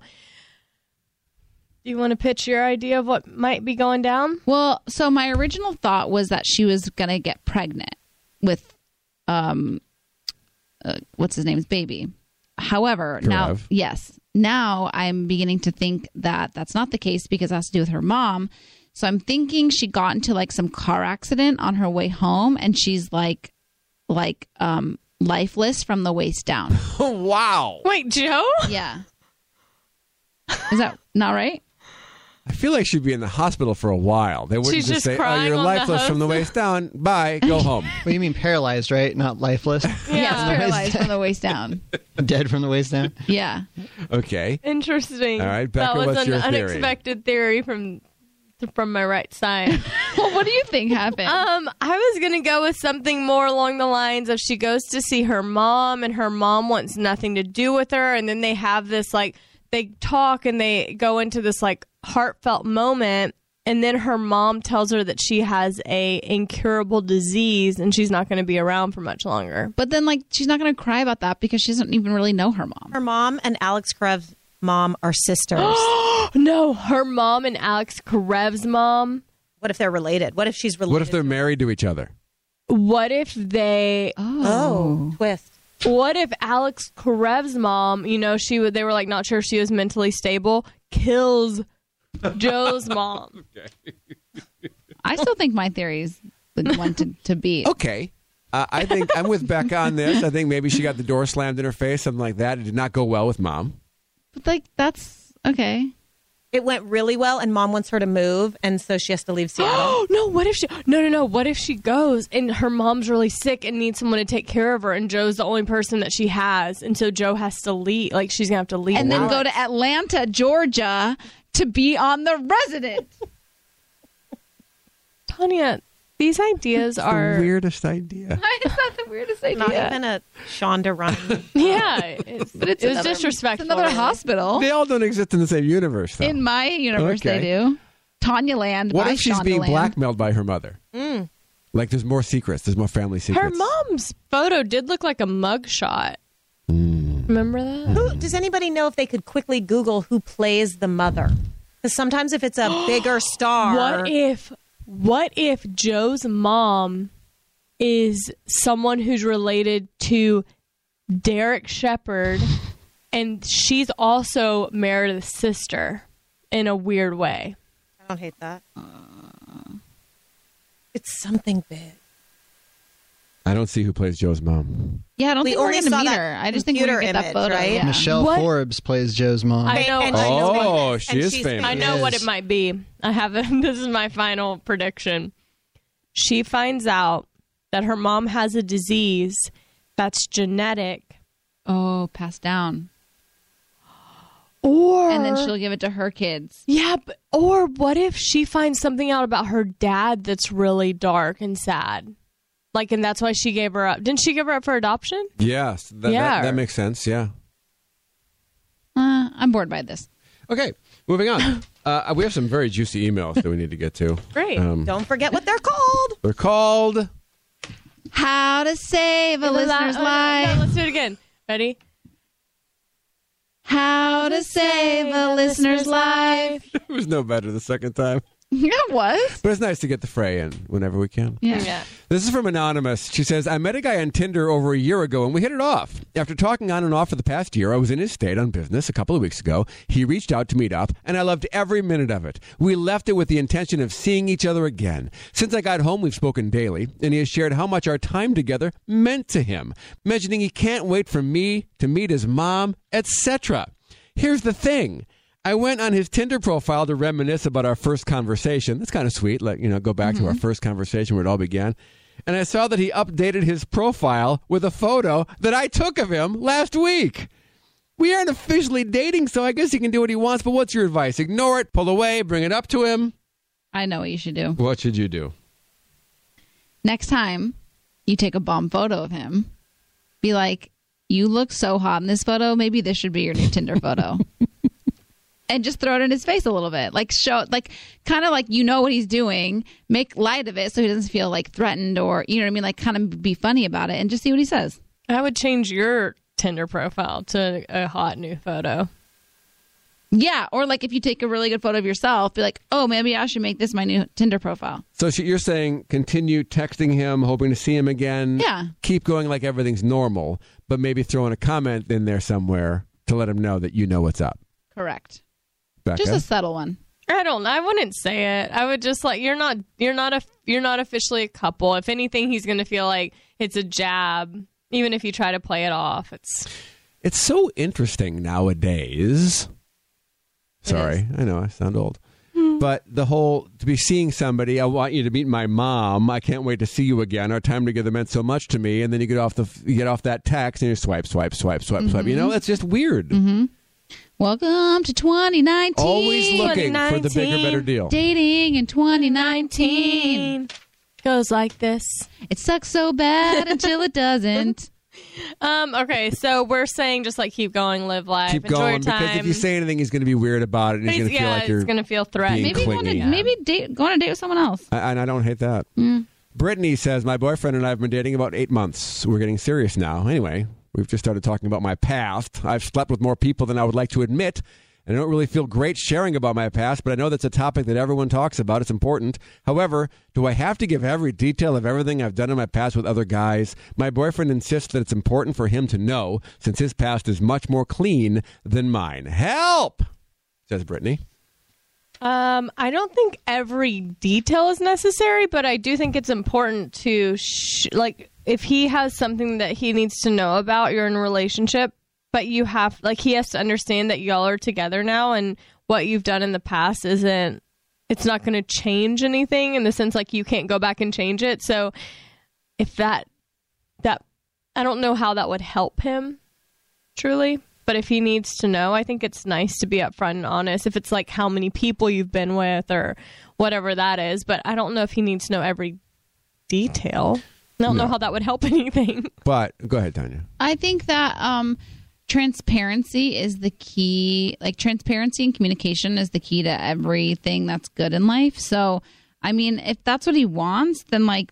do you want to pitch your idea of what might be going down? Well, so my original thought was that she was going to get pregnant with, what's his name's baby. However, now I'm beginning to think that that's not the case because it has to do with her mom. So I'm thinking she got into like some car accident on her way home and she's like lifeless from the waist down. Oh, wow. Wait, Joe? Yeah. Is that not right? I feel like she'd be in the hospital for a while. They wouldn't She's just just say, "Oh, crying you're on the lifeless from the house. waist down. Bye, go home." Well, you mean paralyzed, right? Not lifeless. Yes, paralyzed from the waist down. Dead from the waist down. Yeah. Okay. Interesting. All right, that Becca, was what's an your theory? unexpected theory from my right side. Well, what do you think happened? I was gonna go with something more along the lines of she goes to see her mom and her mom wants nothing to do with her, and then they have this like they talk and they go into this like heartfelt moment, and then her mom tells her that she has a incurable disease and she's not going to be around for much longer. But then like she's not going to cry about that because she doesn't even really know her mom. Her mom and Alex Karev's mom are sisters. No, her mom and Alex Karev's mom. What if they're related? What if she's related? What if they're married to each other? What if they... Oh, twist. What if Alex Karev's mom, they were like not sure she was mentally stable, kills Joe's mom? Okay. I still think my theory is the one to beat. Okay. I think I'm with Becca on this. I think maybe she got the door slammed in her face, something like that. It did not go well with mom. But that's okay. It went really well, and mom wants her to move, and so she has to leave Seattle. No, what if she... No. What if she goes, and her mom's really sick and needs someone to take care of her, and Joe's the only person that she has, and so Joe has to leave. Like, she's going to have to leave. And then go to Atlanta, Georgia, to be on The Resident. Tanya, these ideas are... the weirdest idea. It's not the weirdest idea. Not even a Shonda Rhimes. Yeah. It was disrespectful. It's another hospital. They all don't exist in the same universe, though. In my universe, they do. Tanya Land. What by if she's Shonda being Land. blackmailed by her mother? Like, there's more secrets. There's more family secrets. Her mom's photo did look like a mugshot. Remember that? Does anybody know if they could quickly Google who plays the mother? Because sometimes if it's a bigger star... What if Joe's mom is someone who's related to Derek Shepherd, and she's also Meredith's sister in a weird way? I don't hate that. It's something big. I don't see who plays Joe's mom. Yeah, I don't We think we're only going to saw meet that her. I just think we're going to get that image, photo. right? Yeah. Michelle Forbes plays Joe's mom. I know. And Oh, she's she is she's famous. I know what it might be. I have this is my final prediction. She finds out that her mom has a disease that's genetic. Oh, passed down. And then she'll give it to her kids. Yeah, or what if she finds something out about her dad that's really dark and sad? Like, and that's why she gave her up. Didn't she give her up for adoption? Yes. That makes sense, yeah. I'm bored by this. Okay, moving on. We have some very juicy emails that we need to get to. Great. Don't forget what they're called. They're called... How to save a listener's life. No, let's do it again. Ready? How to save a listener's life. It was no better the second time. Yeah, it was. But it's nice to get the fray in whenever we can. Yeah. This is from Anonymous. She says, I met a guy on Tinder over a year ago and we hit it off. After talking on and off for the past year, I was in his state on business a couple of weeks ago. He reached out to meet up and I loved every minute of it. We left it with the intention of seeing each other again. Since I got home, we've spoken daily and he has shared how much our time together meant to him, mentioning he can't wait for me to meet his mom, etc. Here's the thing. I went on his Tinder profile to reminisce about our first conversation. That's kind of sweet. Like, go back to our first conversation where it all began. And I saw that he updated his profile with a photo that I took of him last week. We aren't officially dating, so I guess he can do what he wants. But what's your advice? Ignore it, pull away, bring it up to him? I know what you should do. What should you do? Next time you take a bomb photo of him, be like, you look so hot in this photo. Maybe this should be your new Tinder photo. And just throw it in his face a little bit. Like, show, like, kind of like, what he's doing. Make light of it so he doesn't feel like threatened or, you know what I mean? Like, kind of be funny about it and just see what he says. I would change your Tinder profile to a hot new photo. Yeah. Or like if you take a really good photo of yourself, be like, oh, maybe I should make this my new Tinder profile. So you're saying continue texting him, hoping to see him again. Yeah. Keep going like everything's normal, but maybe throw in a comment in there somewhere to let him know that you know what's up. Correct. Becca? Just a subtle one. I wouldn't say it. I would just like, you're not officially a couple. If anything, he's going to feel like it's a jab, even if you try to play it off. It's so interesting nowadays. Sorry, I know I sound old. But the whole, to be seeing somebody, I want you to meet my mom. I can't wait to see you again. Our time together meant so much to me. And then you get off that text and you swipe. That's just weird. Mm-hmm. Welcome to 2019. Always looking for the bigger, better deal. Dating in 2019. Goes like this. It sucks so bad until it doesn't. Okay, so we're saying just like keep going, live life, keep enjoy going, your time. because if you say anything, he's going to be weird about it, and he's going to feel like you're going to feel threatened. being clingy. Go on a date with someone else. And I don't hate that. Brittany says, my boyfriend and I have been dating about 8 months. We're getting serious now. Anyway, we've just started talking about my past. I've slept with more people than I would like to admit, I don't really feel great sharing about my past, but I know that's a topic that everyone talks about. It's important. However, do I have to give every detail of everything I've done in my past with other guys? My boyfriend insists that it's important for him to know, since his past is much more clean than mine. Help, says Brittany. I don't think every detail is necessary, but I do think it's important to, if he has something that he needs to know about, you're in a relationship, but he has to understand that y'all are together now, and what you've done in the past it's not going to change anything in the sense, like, you can't go back and change it. So if that I don't know how that would help him, truly. But if he needs to know, I think it's nice to be upfront and honest. If it's like how many people you've been with or whatever that is. But I don't know if he needs to know every detail. I don't know how that would help anything. But go ahead, Tanya. I think that transparency is the key. Like, transparency and communication is the key to everything that's good in life. So, I mean, if that's what he wants,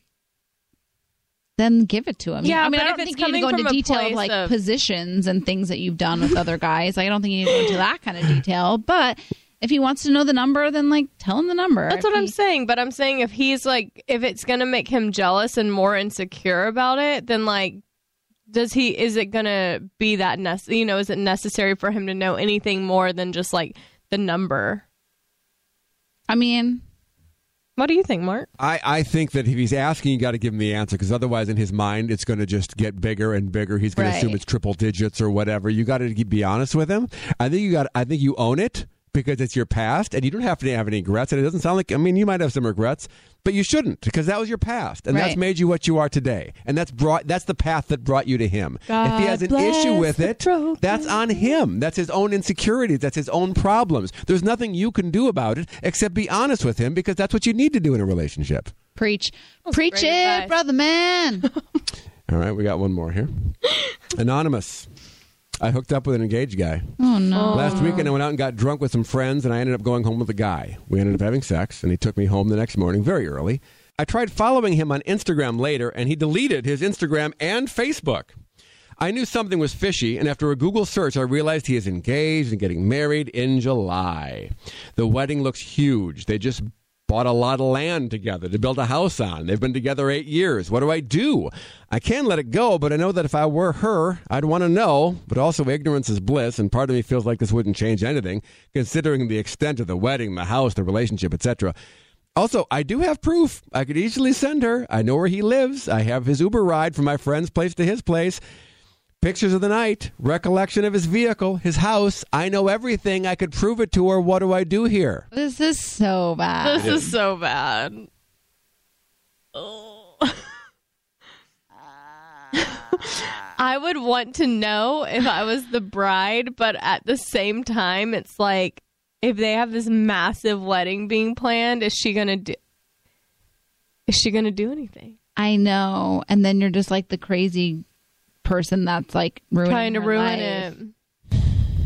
then give it to him. Yeah, I mean, but I don't if think it's you need to go coming into from a detail of place of- positions and things that you've done with other guys. I don't think you need to go into that kind of detail. But if he wants to know the number, then tell him the number. That's what I'm saying. But I'm saying if he's if it's going to make him jealous and more insecure about it, then is it going to be that is it necessary for him to know anything more than just the number? I mean, what do you think, Mark? I think that if he's asking, you got to give him the answer, because otherwise in his mind it's going to just get bigger and bigger. He's going to assume it's triple digits or whatever. You got to be honest with him. I think you own it, because it's your past, and you don't have to have any regrets. And it doesn't sound like, you might have some regrets, but you shouldn't, because that was your past, and that's made you what you are today. And that's the path that brought you to him. God if he has an issue with it, that's on him. That's his own insecurities. That's his own problems. There's nothing you can do about it except be honest with him, because that's what you need to do in a relationship. Preach it, advice. Brother man. All right, we got one more here. Anonymous. I hooked up with an engaged guy. Oh, no. Last weekend, I went out and got drunk with some friends, and I ended up going home with a guy. We ended up having sex, and he took me home the next morning very early. I tried following him on Instagram later, and he deleted his Instagram and Facebook. I knew something was fishy, and after a Google search, I realized he is engaged and getting married in July. The wedding looks huge. They just bought a lot of land together to build a house on. They've been together 8 years. What do I do? I can let it go, but I know that if I were her, I'd want to know. But also, ignorance is bliss, and part of me feels like this wouldn't change anything, considering the extent of the wedding, the house, the relationship, etc. Also, I do have proof. I could easily send her. I know where he lives. I have his Uber ride from my friend's place to his place. Pictures of the night, recollection of his vehicle, his house. I know everything. I could prove it to her. What do I do here? This is so bad. This is so bad. Oh. I would want to know if I was the bride, but at the same time, it's if they have this massive wedding being planned, is she gonna do anything? I know. And then you're just the crazy person that's trying to ruin life. it.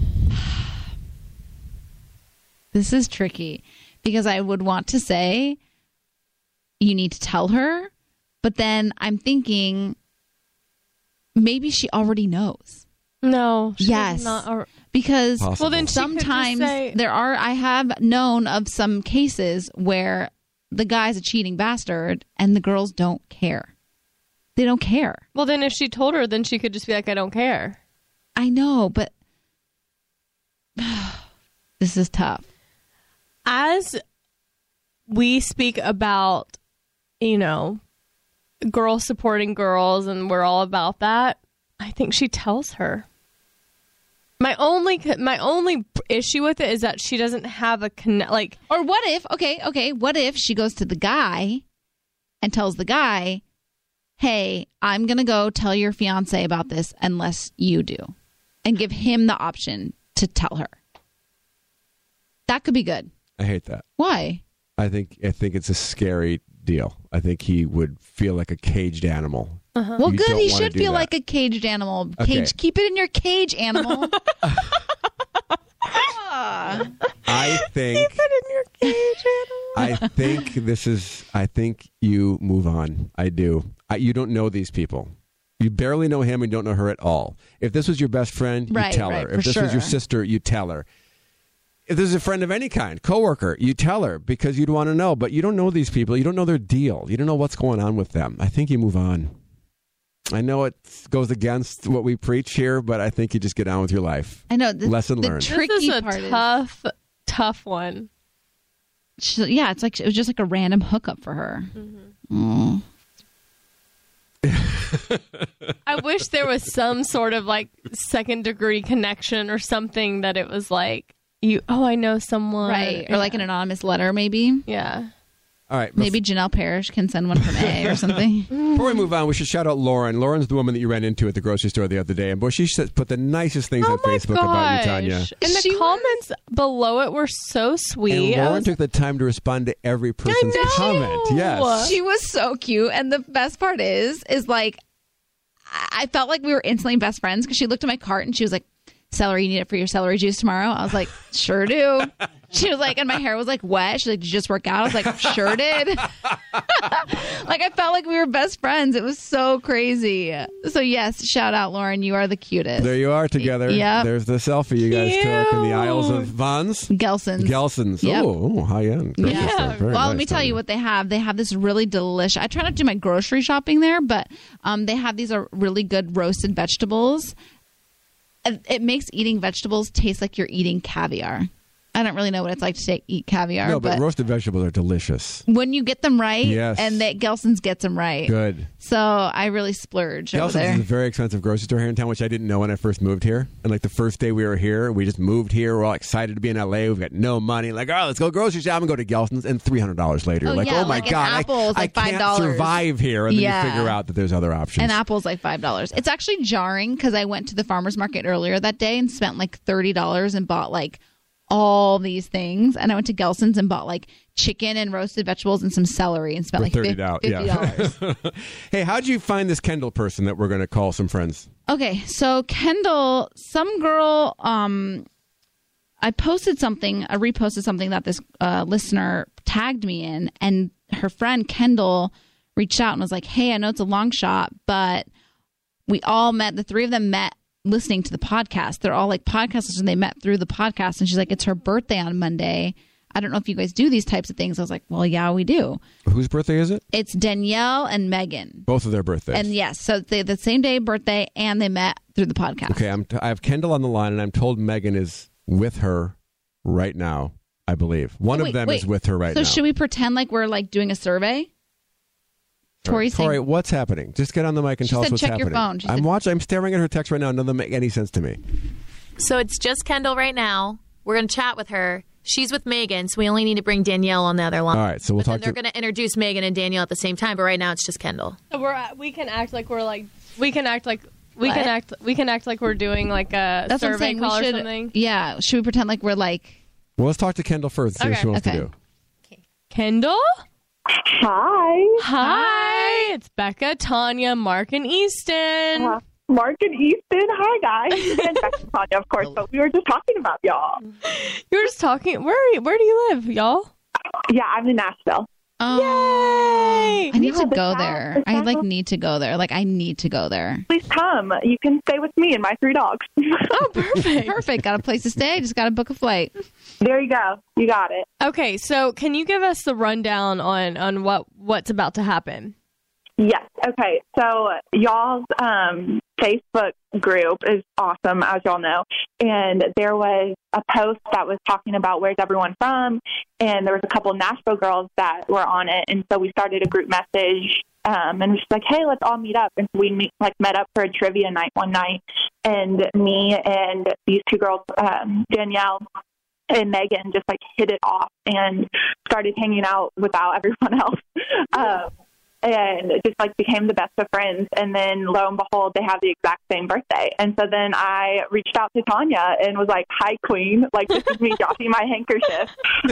This is tricky, because I would want to say you need to tell her, but then I'm thinking maybe she already knows. No. Yes. Not, because Possible. Well, then she sometimes could just say, I have known of some cases where the guy's a cheating bastard and the girls don't care. They don't care. Well, then if she told her, then she could just be like, I don't care. I know, but this is tough. As we speak about, girls supporting girls, and we're all about that, I think she tells her. My only issue with it is that she doesn't have a connect. Or what if? Okay. What if she goes to the guy and tells the guy, hey, I'm going to go tell your fiance about this unless you do, and give him the option to tell her. That could be good. I hate that. Why? I think it's a scary deal. I think he would feel like a caged animal. Uh-huh. Well, good. He should feel that. like a caged animal. Okay. Keep it in your cage, animal. I think. Keep it in your cage, animal. I think you move on. I do. You don't know these people. You barely know him and don't know her at all. If this was your best friend, you tell her. If this was your sister, you tell her. if there's a friend of any kind, coworker, you tell her because you'd want to know, but you don't know these people. You don't know their deal. You don't know what's going on with them. I think you move on. I know it goes against what we preach here, but I think you just get on with your life. I know. Lesson learned. Tricky this is part a tough one. Yeah, it's like it was just like a random hookup for her. Mm-hmm. I wish there was some sort of like second degree connection or something that it was like I know someone, right? Or like an anonymous letter, maybe. Yeah. All right. Maybe Janelle Parrish can send one from A or something. Before we move on, we should shout out Lauren. Lauren's the woman that you ran into at the grocery store the other day. And boy, she put the nicest things on Facebook about you, Tanya. And the comments below it were so sweet. And Lauren took the time to respond to every person's comment. Yes. She was so cute. And the best part is like, I felt like we were instantly best friends because she looked at my cart and she was like, celery, you need it for your celery juice tomorrow? I was like, sure do. She was like, and my hair was like wet. She's like, did you just work out? I was like, sure did. Like, I felt like we were best friends. It was so crazy. So yes, shout out, Lauren. You are the cutest. There you are together. Yep. There's the selfie you guys took in the aisles of Vons. Gelson's. Yep. Oh, high end. Yeah. Well, let me tell you what they have. They have this really delicious. I try not to do my grocery shopping there, but they have these really good roasted vegetables. It makes eating vegetables taste like you're eating caviar. I don't really know what it's like to eat caviar. No, but roasted vegetables are delicious. When you get them right, yes. And Gelson's gets them right. Good. So I really splurge over there. Gelson's is a very expensive grocery store here in town, which I didn't know when I first moved here. And like the first day we were here, we just moved here. We're all excited to be in LA. We've got no money. Like, all right, let's go grocery shopping, go to Gelson's, and $300 later. Oh, like, yeah, oh my like God, an apple is like I can't $5. survive here. And then you figure out that there's other options. An apple's like $5. It's actually jarring because I went to the farmer's market earlier that day and spent like $30 and bought like all these things, and I went to Gelson's and bought like chicken and roasted vegetables and some celery and spent like $50. Yeah. Hey, how'd you find this Kendall person that we're going to call some friends? Okay, so Kendall, some girl, I reposted something that this listener tagged me in, and her friend Kendall reached out and was like, hey, I know it's a long shot, but we all met, the three of them met listening to the podcast. They're all like podcasters and they met through the podcast. And she's like, it's her birthday on Monday. I don't know if you guys do these types of things. I was like, well, yeah, we do. Whose birthday is it? It's Danielle and Megan. Both of their birthdays. And yes, so they the same day birthday and they met through the podcast. Okay, I have Kendall on the line and I'm told Megan is with her right now, I believe. One of them is with her right now. So should we pretend like we're like doing a survey? Tori, what's happening? Just get on the mic and tell us what's check happening. Your phone. I'm staring at her text right now. None of them make any sense to me. So it's just Kendall right now. We're going to chat with her. She's with Megan, so we only need to bring Danielle on the other line. All right, so we'll talk. They're going to introduce Megan and Danielle at the same time, but right now it's just Kendall. We can act like we're doing like a survey call or something. Yeah, should we pretend like we're like? Well, let's talk to Kendall first. See what she wants to do. Kendall. Hi. It's Becca, Tanya, Mark, and Easton. Mark and Easton. Hi, guys. And Becca and Tanya, of course, but we were just talking about y'all. You were just talking. Where do you live, y'all? Yeah, I'm in Nashville. Oh, yay! I need to go there. I need to go there. Like, I need to go there. Please come. You can stay with me and my 3 dogs. Oh, perfect. Perfect. Got a place to stay. Just got to book a flight. There you go. You got it. Okay, so can you give us the rundown on what's about to happen? Yes. Okay. So y'all's Facebook group is awesome, as y'all know. And there was a post that was talking about where's everyone from. And there was a couple of Nashville girls that were on it. And so we started a group message and we're just like, hey, let's all meet up. And we met up for a trivia night one night. And me and these 2 girls, Danielle and Megan, just like hit it off and started hanging out without everyone else. And just like became the best of friends. And then lo and behold, they have the exact same birthday. And so then I reached out to Tanya and was like, hi, queen. Like, this is me dropping my handkerchief.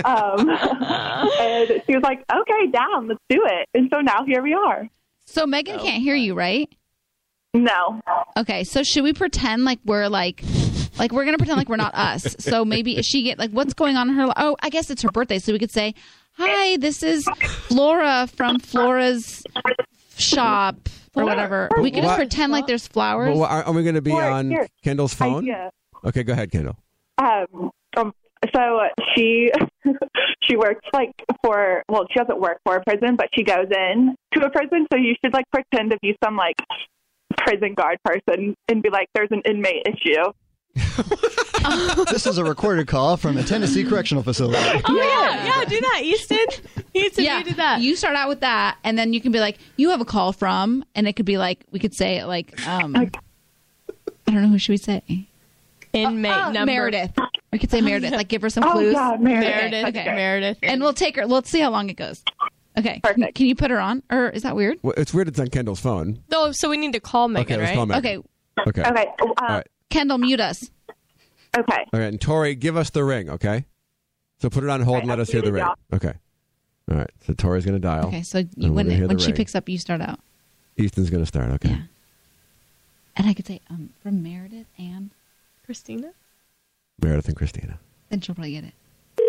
And she was like, okay, down, let's do it. And so now here we are. So Megan can't hear you, right? No. Okay, so should we pretend like we're like we're going to pretend like we're not us. So maybe if she what's going on in her life? Oh, I guess it's her birthday. So we could say, hi, this is Flora from Flora's shop or whatever. We could just pretend like there's flowers. Well, are we going to be on Kendall's phone? Okay, go ahead, Kendall. So she works like for, well, she doesn't work for a prison, but she goes in to a prison. So you should like pretend to be some like prison guard person and be like, there's an inmate issue. This is a recorded call from a Tennessee correctional facility. Oh, yeah, do that, Easton. Easton, you do that. You start out with that, and then you can be like, you have a call from, and it could be like, we could say it like, I don't know, who should we say? Inmate number. Meredith. We could say Meredith, like give her some clues. Yeah, Meredith. Okay. Meredith. And we'll take her, let's see how long it goes. Okay. Perfect. Can you put her on? Or is that weird? Well, it's weird it's on Kendall's phone. Oh, so we need to call Megan, Okay, let's right? call Megan. Okay. Okay. Okay. All right. Kendall, mute us. Okay. All right. And Tori, give us the ring, okay? So put it on hold and let us hear the ring. Okay. All right. So Tori's going to dial. Okay, so and we're when gonna hear the she ring. picks up, you start out. Easton's going to start, okay. Yeah. And I could say, from Meredith and Christina? Meredith and Christina. then she'll probably get it.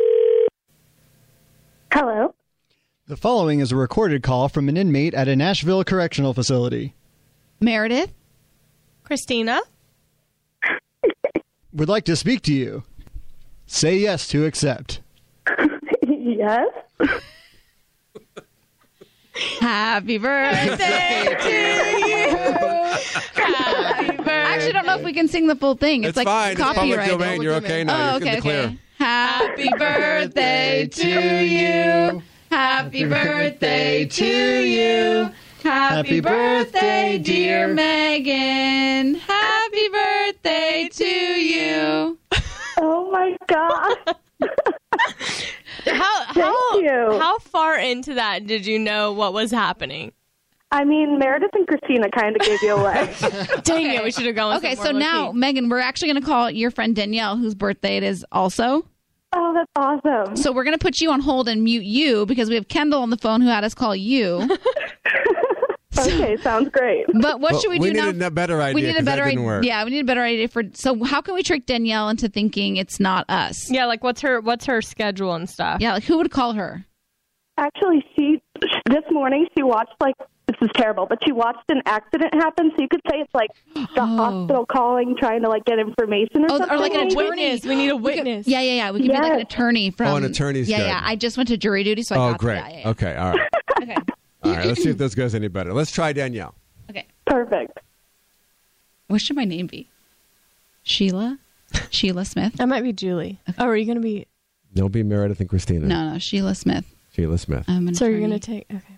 Hello. The following is a recorded call from an inmate at a Nashville correctional facility. Meredith? Christina? Would like to speak to you. Say yes to accept. Yes. Happy birthday to you. Happy birthday. I actually don't know if we can sing the full thing. It's like fine. It's public copyrighted. domain. You're okay now. Oh, You're okay, good to clear. okay. Happy birthday to you. Happy birthday to you. Happy birthday, dear Megan. Happy birthday to you. Oh my God. How far into that did you know what was happening? I mean, Meredith and Christina kind of gave you away. Dang it, we should have gone with Okay, some so more now, low-key. Megan, we're actually going to call your friend Danielle, whose birthday it is also. Oh, that's awesome. So we're going to put you on hold and mute you because we have Kendall on the phone who had us call you. Okay, sounds great. But what should we do now? We need a better idea. We need a 'cause better that didn't idea. work. Yeah, we need a better idea for. So how can we trick Danielle into thinking it's not us? Yeah, like what's her schedule and stuff? Yeah, like who would call her? Actually, this morning she watched this is terrible, but she watched an accident happen. So you could say it's like the hospital calling, trying to like get information or something. Or like an attorney. Witness. We need a witness. Yeah. We could be like an attorney from. Oh, an attorney's Yeah, good. yeah. I just went to jury duty, so I got great. that. Yeah. Okay, all right. Okay. All right, let's see if this goes any better. Let's try Danielle. Okay. Perfect. What should my name be? Sheila? Sheila Smith? That might be Julie. Okay. Oh, are you going to be... You'll be Meredith and Christina. No, Sheila Smith. Sheila Smith. So you're going to take... Okay.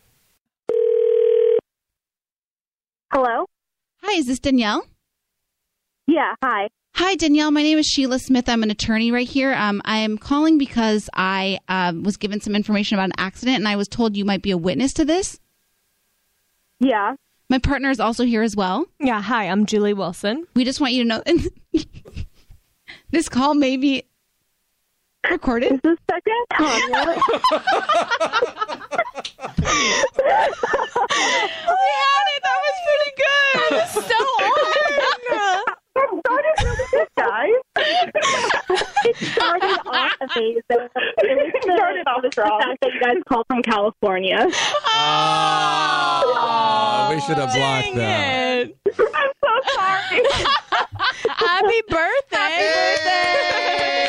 Hello? Hi, is this Danielle? Yeah, hi. Hi, Danielle. My name is Sheila Smith. I'm an attorney right here. I am calling because I was given some information about an accident, and I was told you might be a witness to this. Yeah. My partner is also here as well. Yeah, hi. I'm Julie Wilson. We just want you to know this call may be recorded. Is this second Tanya? We had it. That was pretty good. It was so on. That started really good, guys. It started off amazing. It started off strong. The fact that you guys called from California. Oh, we should have blocked that. I'm so sorry. Happy birthday.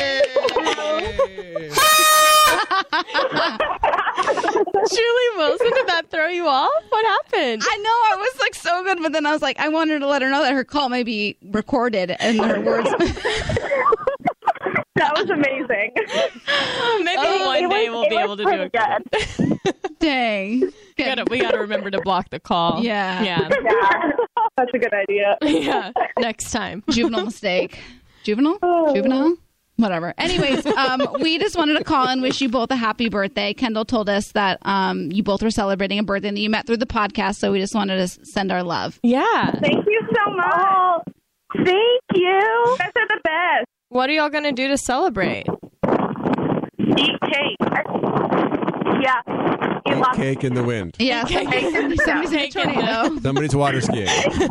Julie Wilson, did that throw you off? What happened? I know, I was like so good, but then I was like, I wanted to let her know that her call may be recorded and her words. That was amazing. Maybe one day we'll be able to do it again. Dang. We gotta remember to block the call. Yeah. That's a good idea. Yeah. Next time. Juvenile mistake. Juvenile? Whatever. Anyways, we just wanted to call and wish you both a happy birthday. Kendall told us that you both were celebrating a birthday and that you met through the podcast, so we just wanted to send our love. Yeah. Thank you so much. Thank you. You guys are the best. What are y'all gonna do to celebrate? Eat cake. Yeah. Eat cake in the wind. Yeah. Somebody's in a tornado. Somebody's water skiing.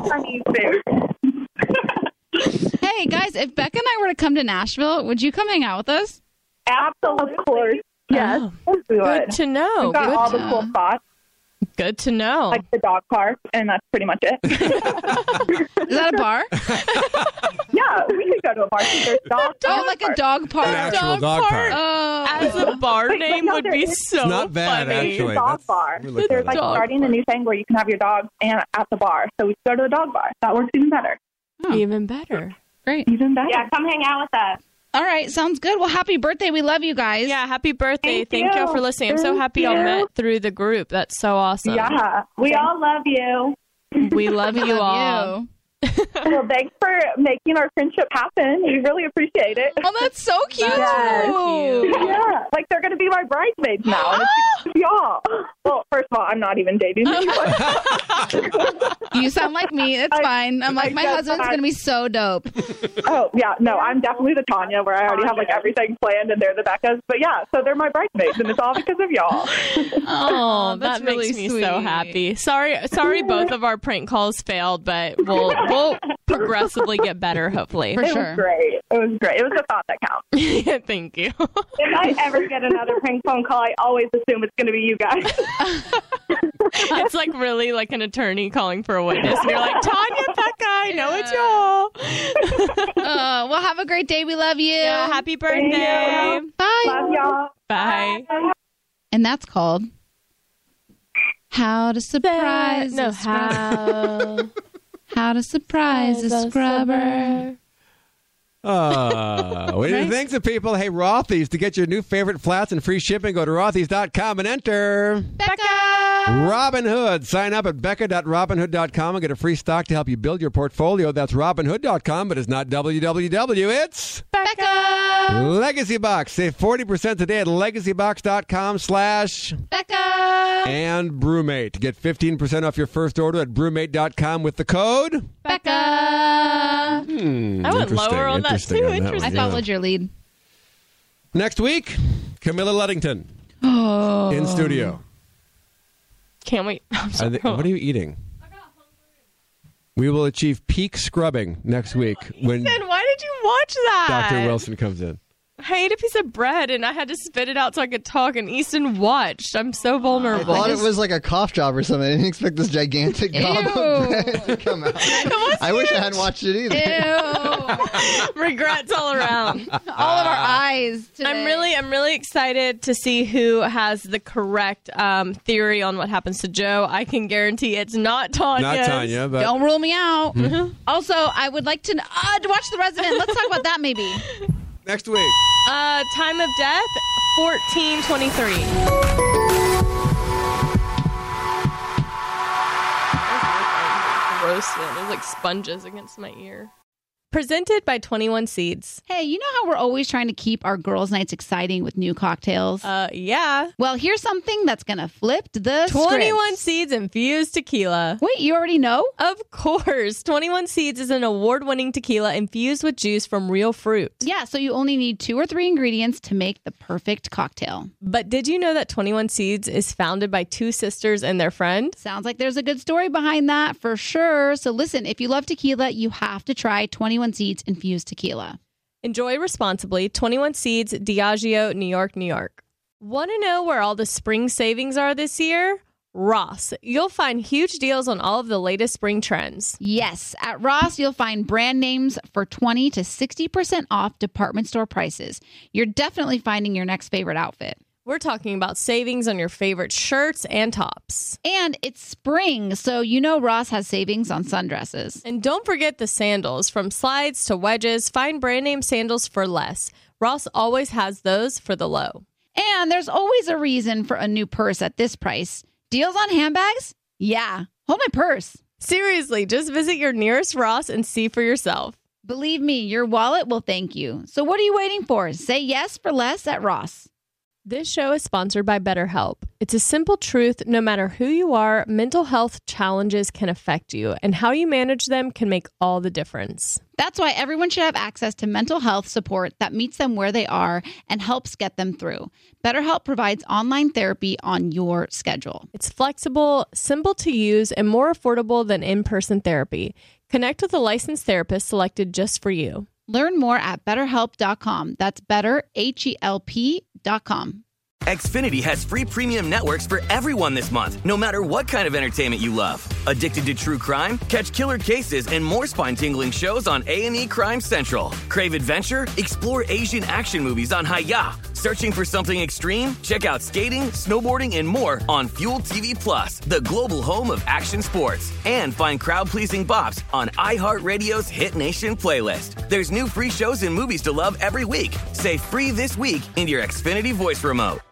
Hey, guys, if Becca and I were to come to Nashville, would you come hang out with us? Absolutely. Of course. Yes. Good to know. We've got Good all to the cool spots. Good to know. Like the dog park, and that's pretty much it. Is that a bar? Yeah. Yeah, we could go to a bar. There's dog like a dog park. An actual dog park. Oh. As a bar name would be so It's not bad, funny. actually. dog bar. we looked There's that like up. starting a new thing where you can have your dog and at the bar. So we go to the dog bar. That works even better. Even better. Great. Even better. Yeah, come hang out with us. All right, sounds good. Well, happy birthday. We love you guys. Yeah, happy birthday. Thank Thank you you. for listening. I'm so Thank happy y'all you. met through the group. That's so awesome. Yeah, we all love you. We love you all. Well, thanks for making our friendship happen. We really appreciate it. Oh, that's so cute. Yeah, like they're going to be my bridesmaids now. And it's y'all. Well, first of all, I'm not even dating anyone. You sound like me. It's fine. I'm like, my husband's going to be so dope. Oh, yeah. No, I'm definitely the Tanya where I already have like everything planned and they're the Beccas. But yeah, so they're my bridesmaids and it's all because of y'all. Oh, that's that makes really me sweet. so happy. Sorry both of our prank calls failed, but we'll progressively get better, hopefully. For It sure. was great. It was great. It was the thought that counts. Thank you. If I ever get another prank phone call, I always assume it's going to be you guys. It's like really like an attorney calling for a witness. And you're like, Tanya, Becca, I know it's y'all. Well, have a great day. We love you. Yeah, happy birthday. Bye. Love y'all. Bye. And that's called How to Surprise a Scrubber. How to Surprise a Scrubber. What do you think, so people? Hey, Rothy's, to get your new favorite flats and free shipping, go to Rothys.com and enter Becca. Robinhood. Sign up at Becca.Robinhood.com and get a free stock to help you build your portfolio. That's Robinhood.com, but it's not www. It's Becca. Legacy Box. Save 40% today at LegacyBox.com/Becca. And Brewmate. Get 15% off your first order at Brewmate.com with the code Becca. I went lower on that too. I followed your lead. Next week, Camilla Luddington in studio. Can't wait. What are you eating? We will achieve peak scrubbing next week when Then why did you watch that? Dr. Wilson comes in. I ate a piece of bread and I had to spit it out so I could talk, and Easton watched. I'm so I vulnerable. thought it was like a cough job or something. I didn't expect this gigantic gob of bread to come out. I wish I hadn't watched it either. Regrets all around. All of our eyes today. I'm really excited to see who has the correct theory on what happens to Joe. I can guarantee it's not Tanya. Not Tanya, but Don't rule me out. Also, I would like to watch The Resident. Let's talk about that maybe. next week. Time of death, 1423. Gross. There's like sponges against my ear. Presented by 21 Seeds. Hey, you know how we're always trying to keep our girls' nights exciting with new cocktails? Yeah. Well, here's something that's going to flip the 21 script. Seeds infused tequila. Wait, you already know? Of course. 21 Seeds is an award-winning tequila infused with juice from real fruit. Yeah, so you only need 2 or 3 ingredients to make the perfect cocktail. But did you know that 21 Seeds is founded by 2 sisters and their friend? Sounds like there's a good story behind that for sure. So listen, if you love tequila, you have to try 21 Seeds infused tequila. Enjoy responsibly. 21 Seeds, Diageo, New York, New York. Want to know where all the spring savings are this year? Ross. You'll find huge deals on all of the latest spring trends. Yes, at Ross, you'll find brand names for 20 to 60% off department store prices. You're definitely finding your next favorite outfit. We're talking about savings on your favorite shirts and tops. And it's spring, so you know Ross has savings on sundresses. And don't forget the sandals. From slides to wedges, find brand name sandals for less. Ross always has those for the low. And there's always a reason for a new purse at this price. Deals on handbags? Yeah. Hold my purse. Seriously, just visit your nearest Ross and see for yourself. Believe me, your wallet will thank you. So what are you waiting for? Say yes for less at Ross. This show is sponsored by BetterHelp. It's a simple truth. No matter who you are, mental health challenges can affect you, and how you manage them can make all the difference. That's why everyone should have access to mental health support that meets them where they are and helps get them through. BetterHelp provides online therapy on your schedule. It's flexible, simple to use, and more affordable than in-person therapy. Connect with a licensed therapist selected just for you. Learn more at BetterHelp.com. That's better, HELP.com. Xfinity has free premium networks for everyone this month, no matter what kind of entertainment you love. Addicted to true crime? Catch killer cases and more spine-tingling shows on A&E Crime Central. Crave adventure? Explore Asian action movies on Hi-Ya. Searching for something extreme? Check out skating, snowboarding, and more on Fuel TV Plus, the global home of action sports. And find crowd-pleasing bops on iHeartRadio's Hit Nation playlist. There's new free shows and movies to love every week. Say free this week in your Xfinity voice remote.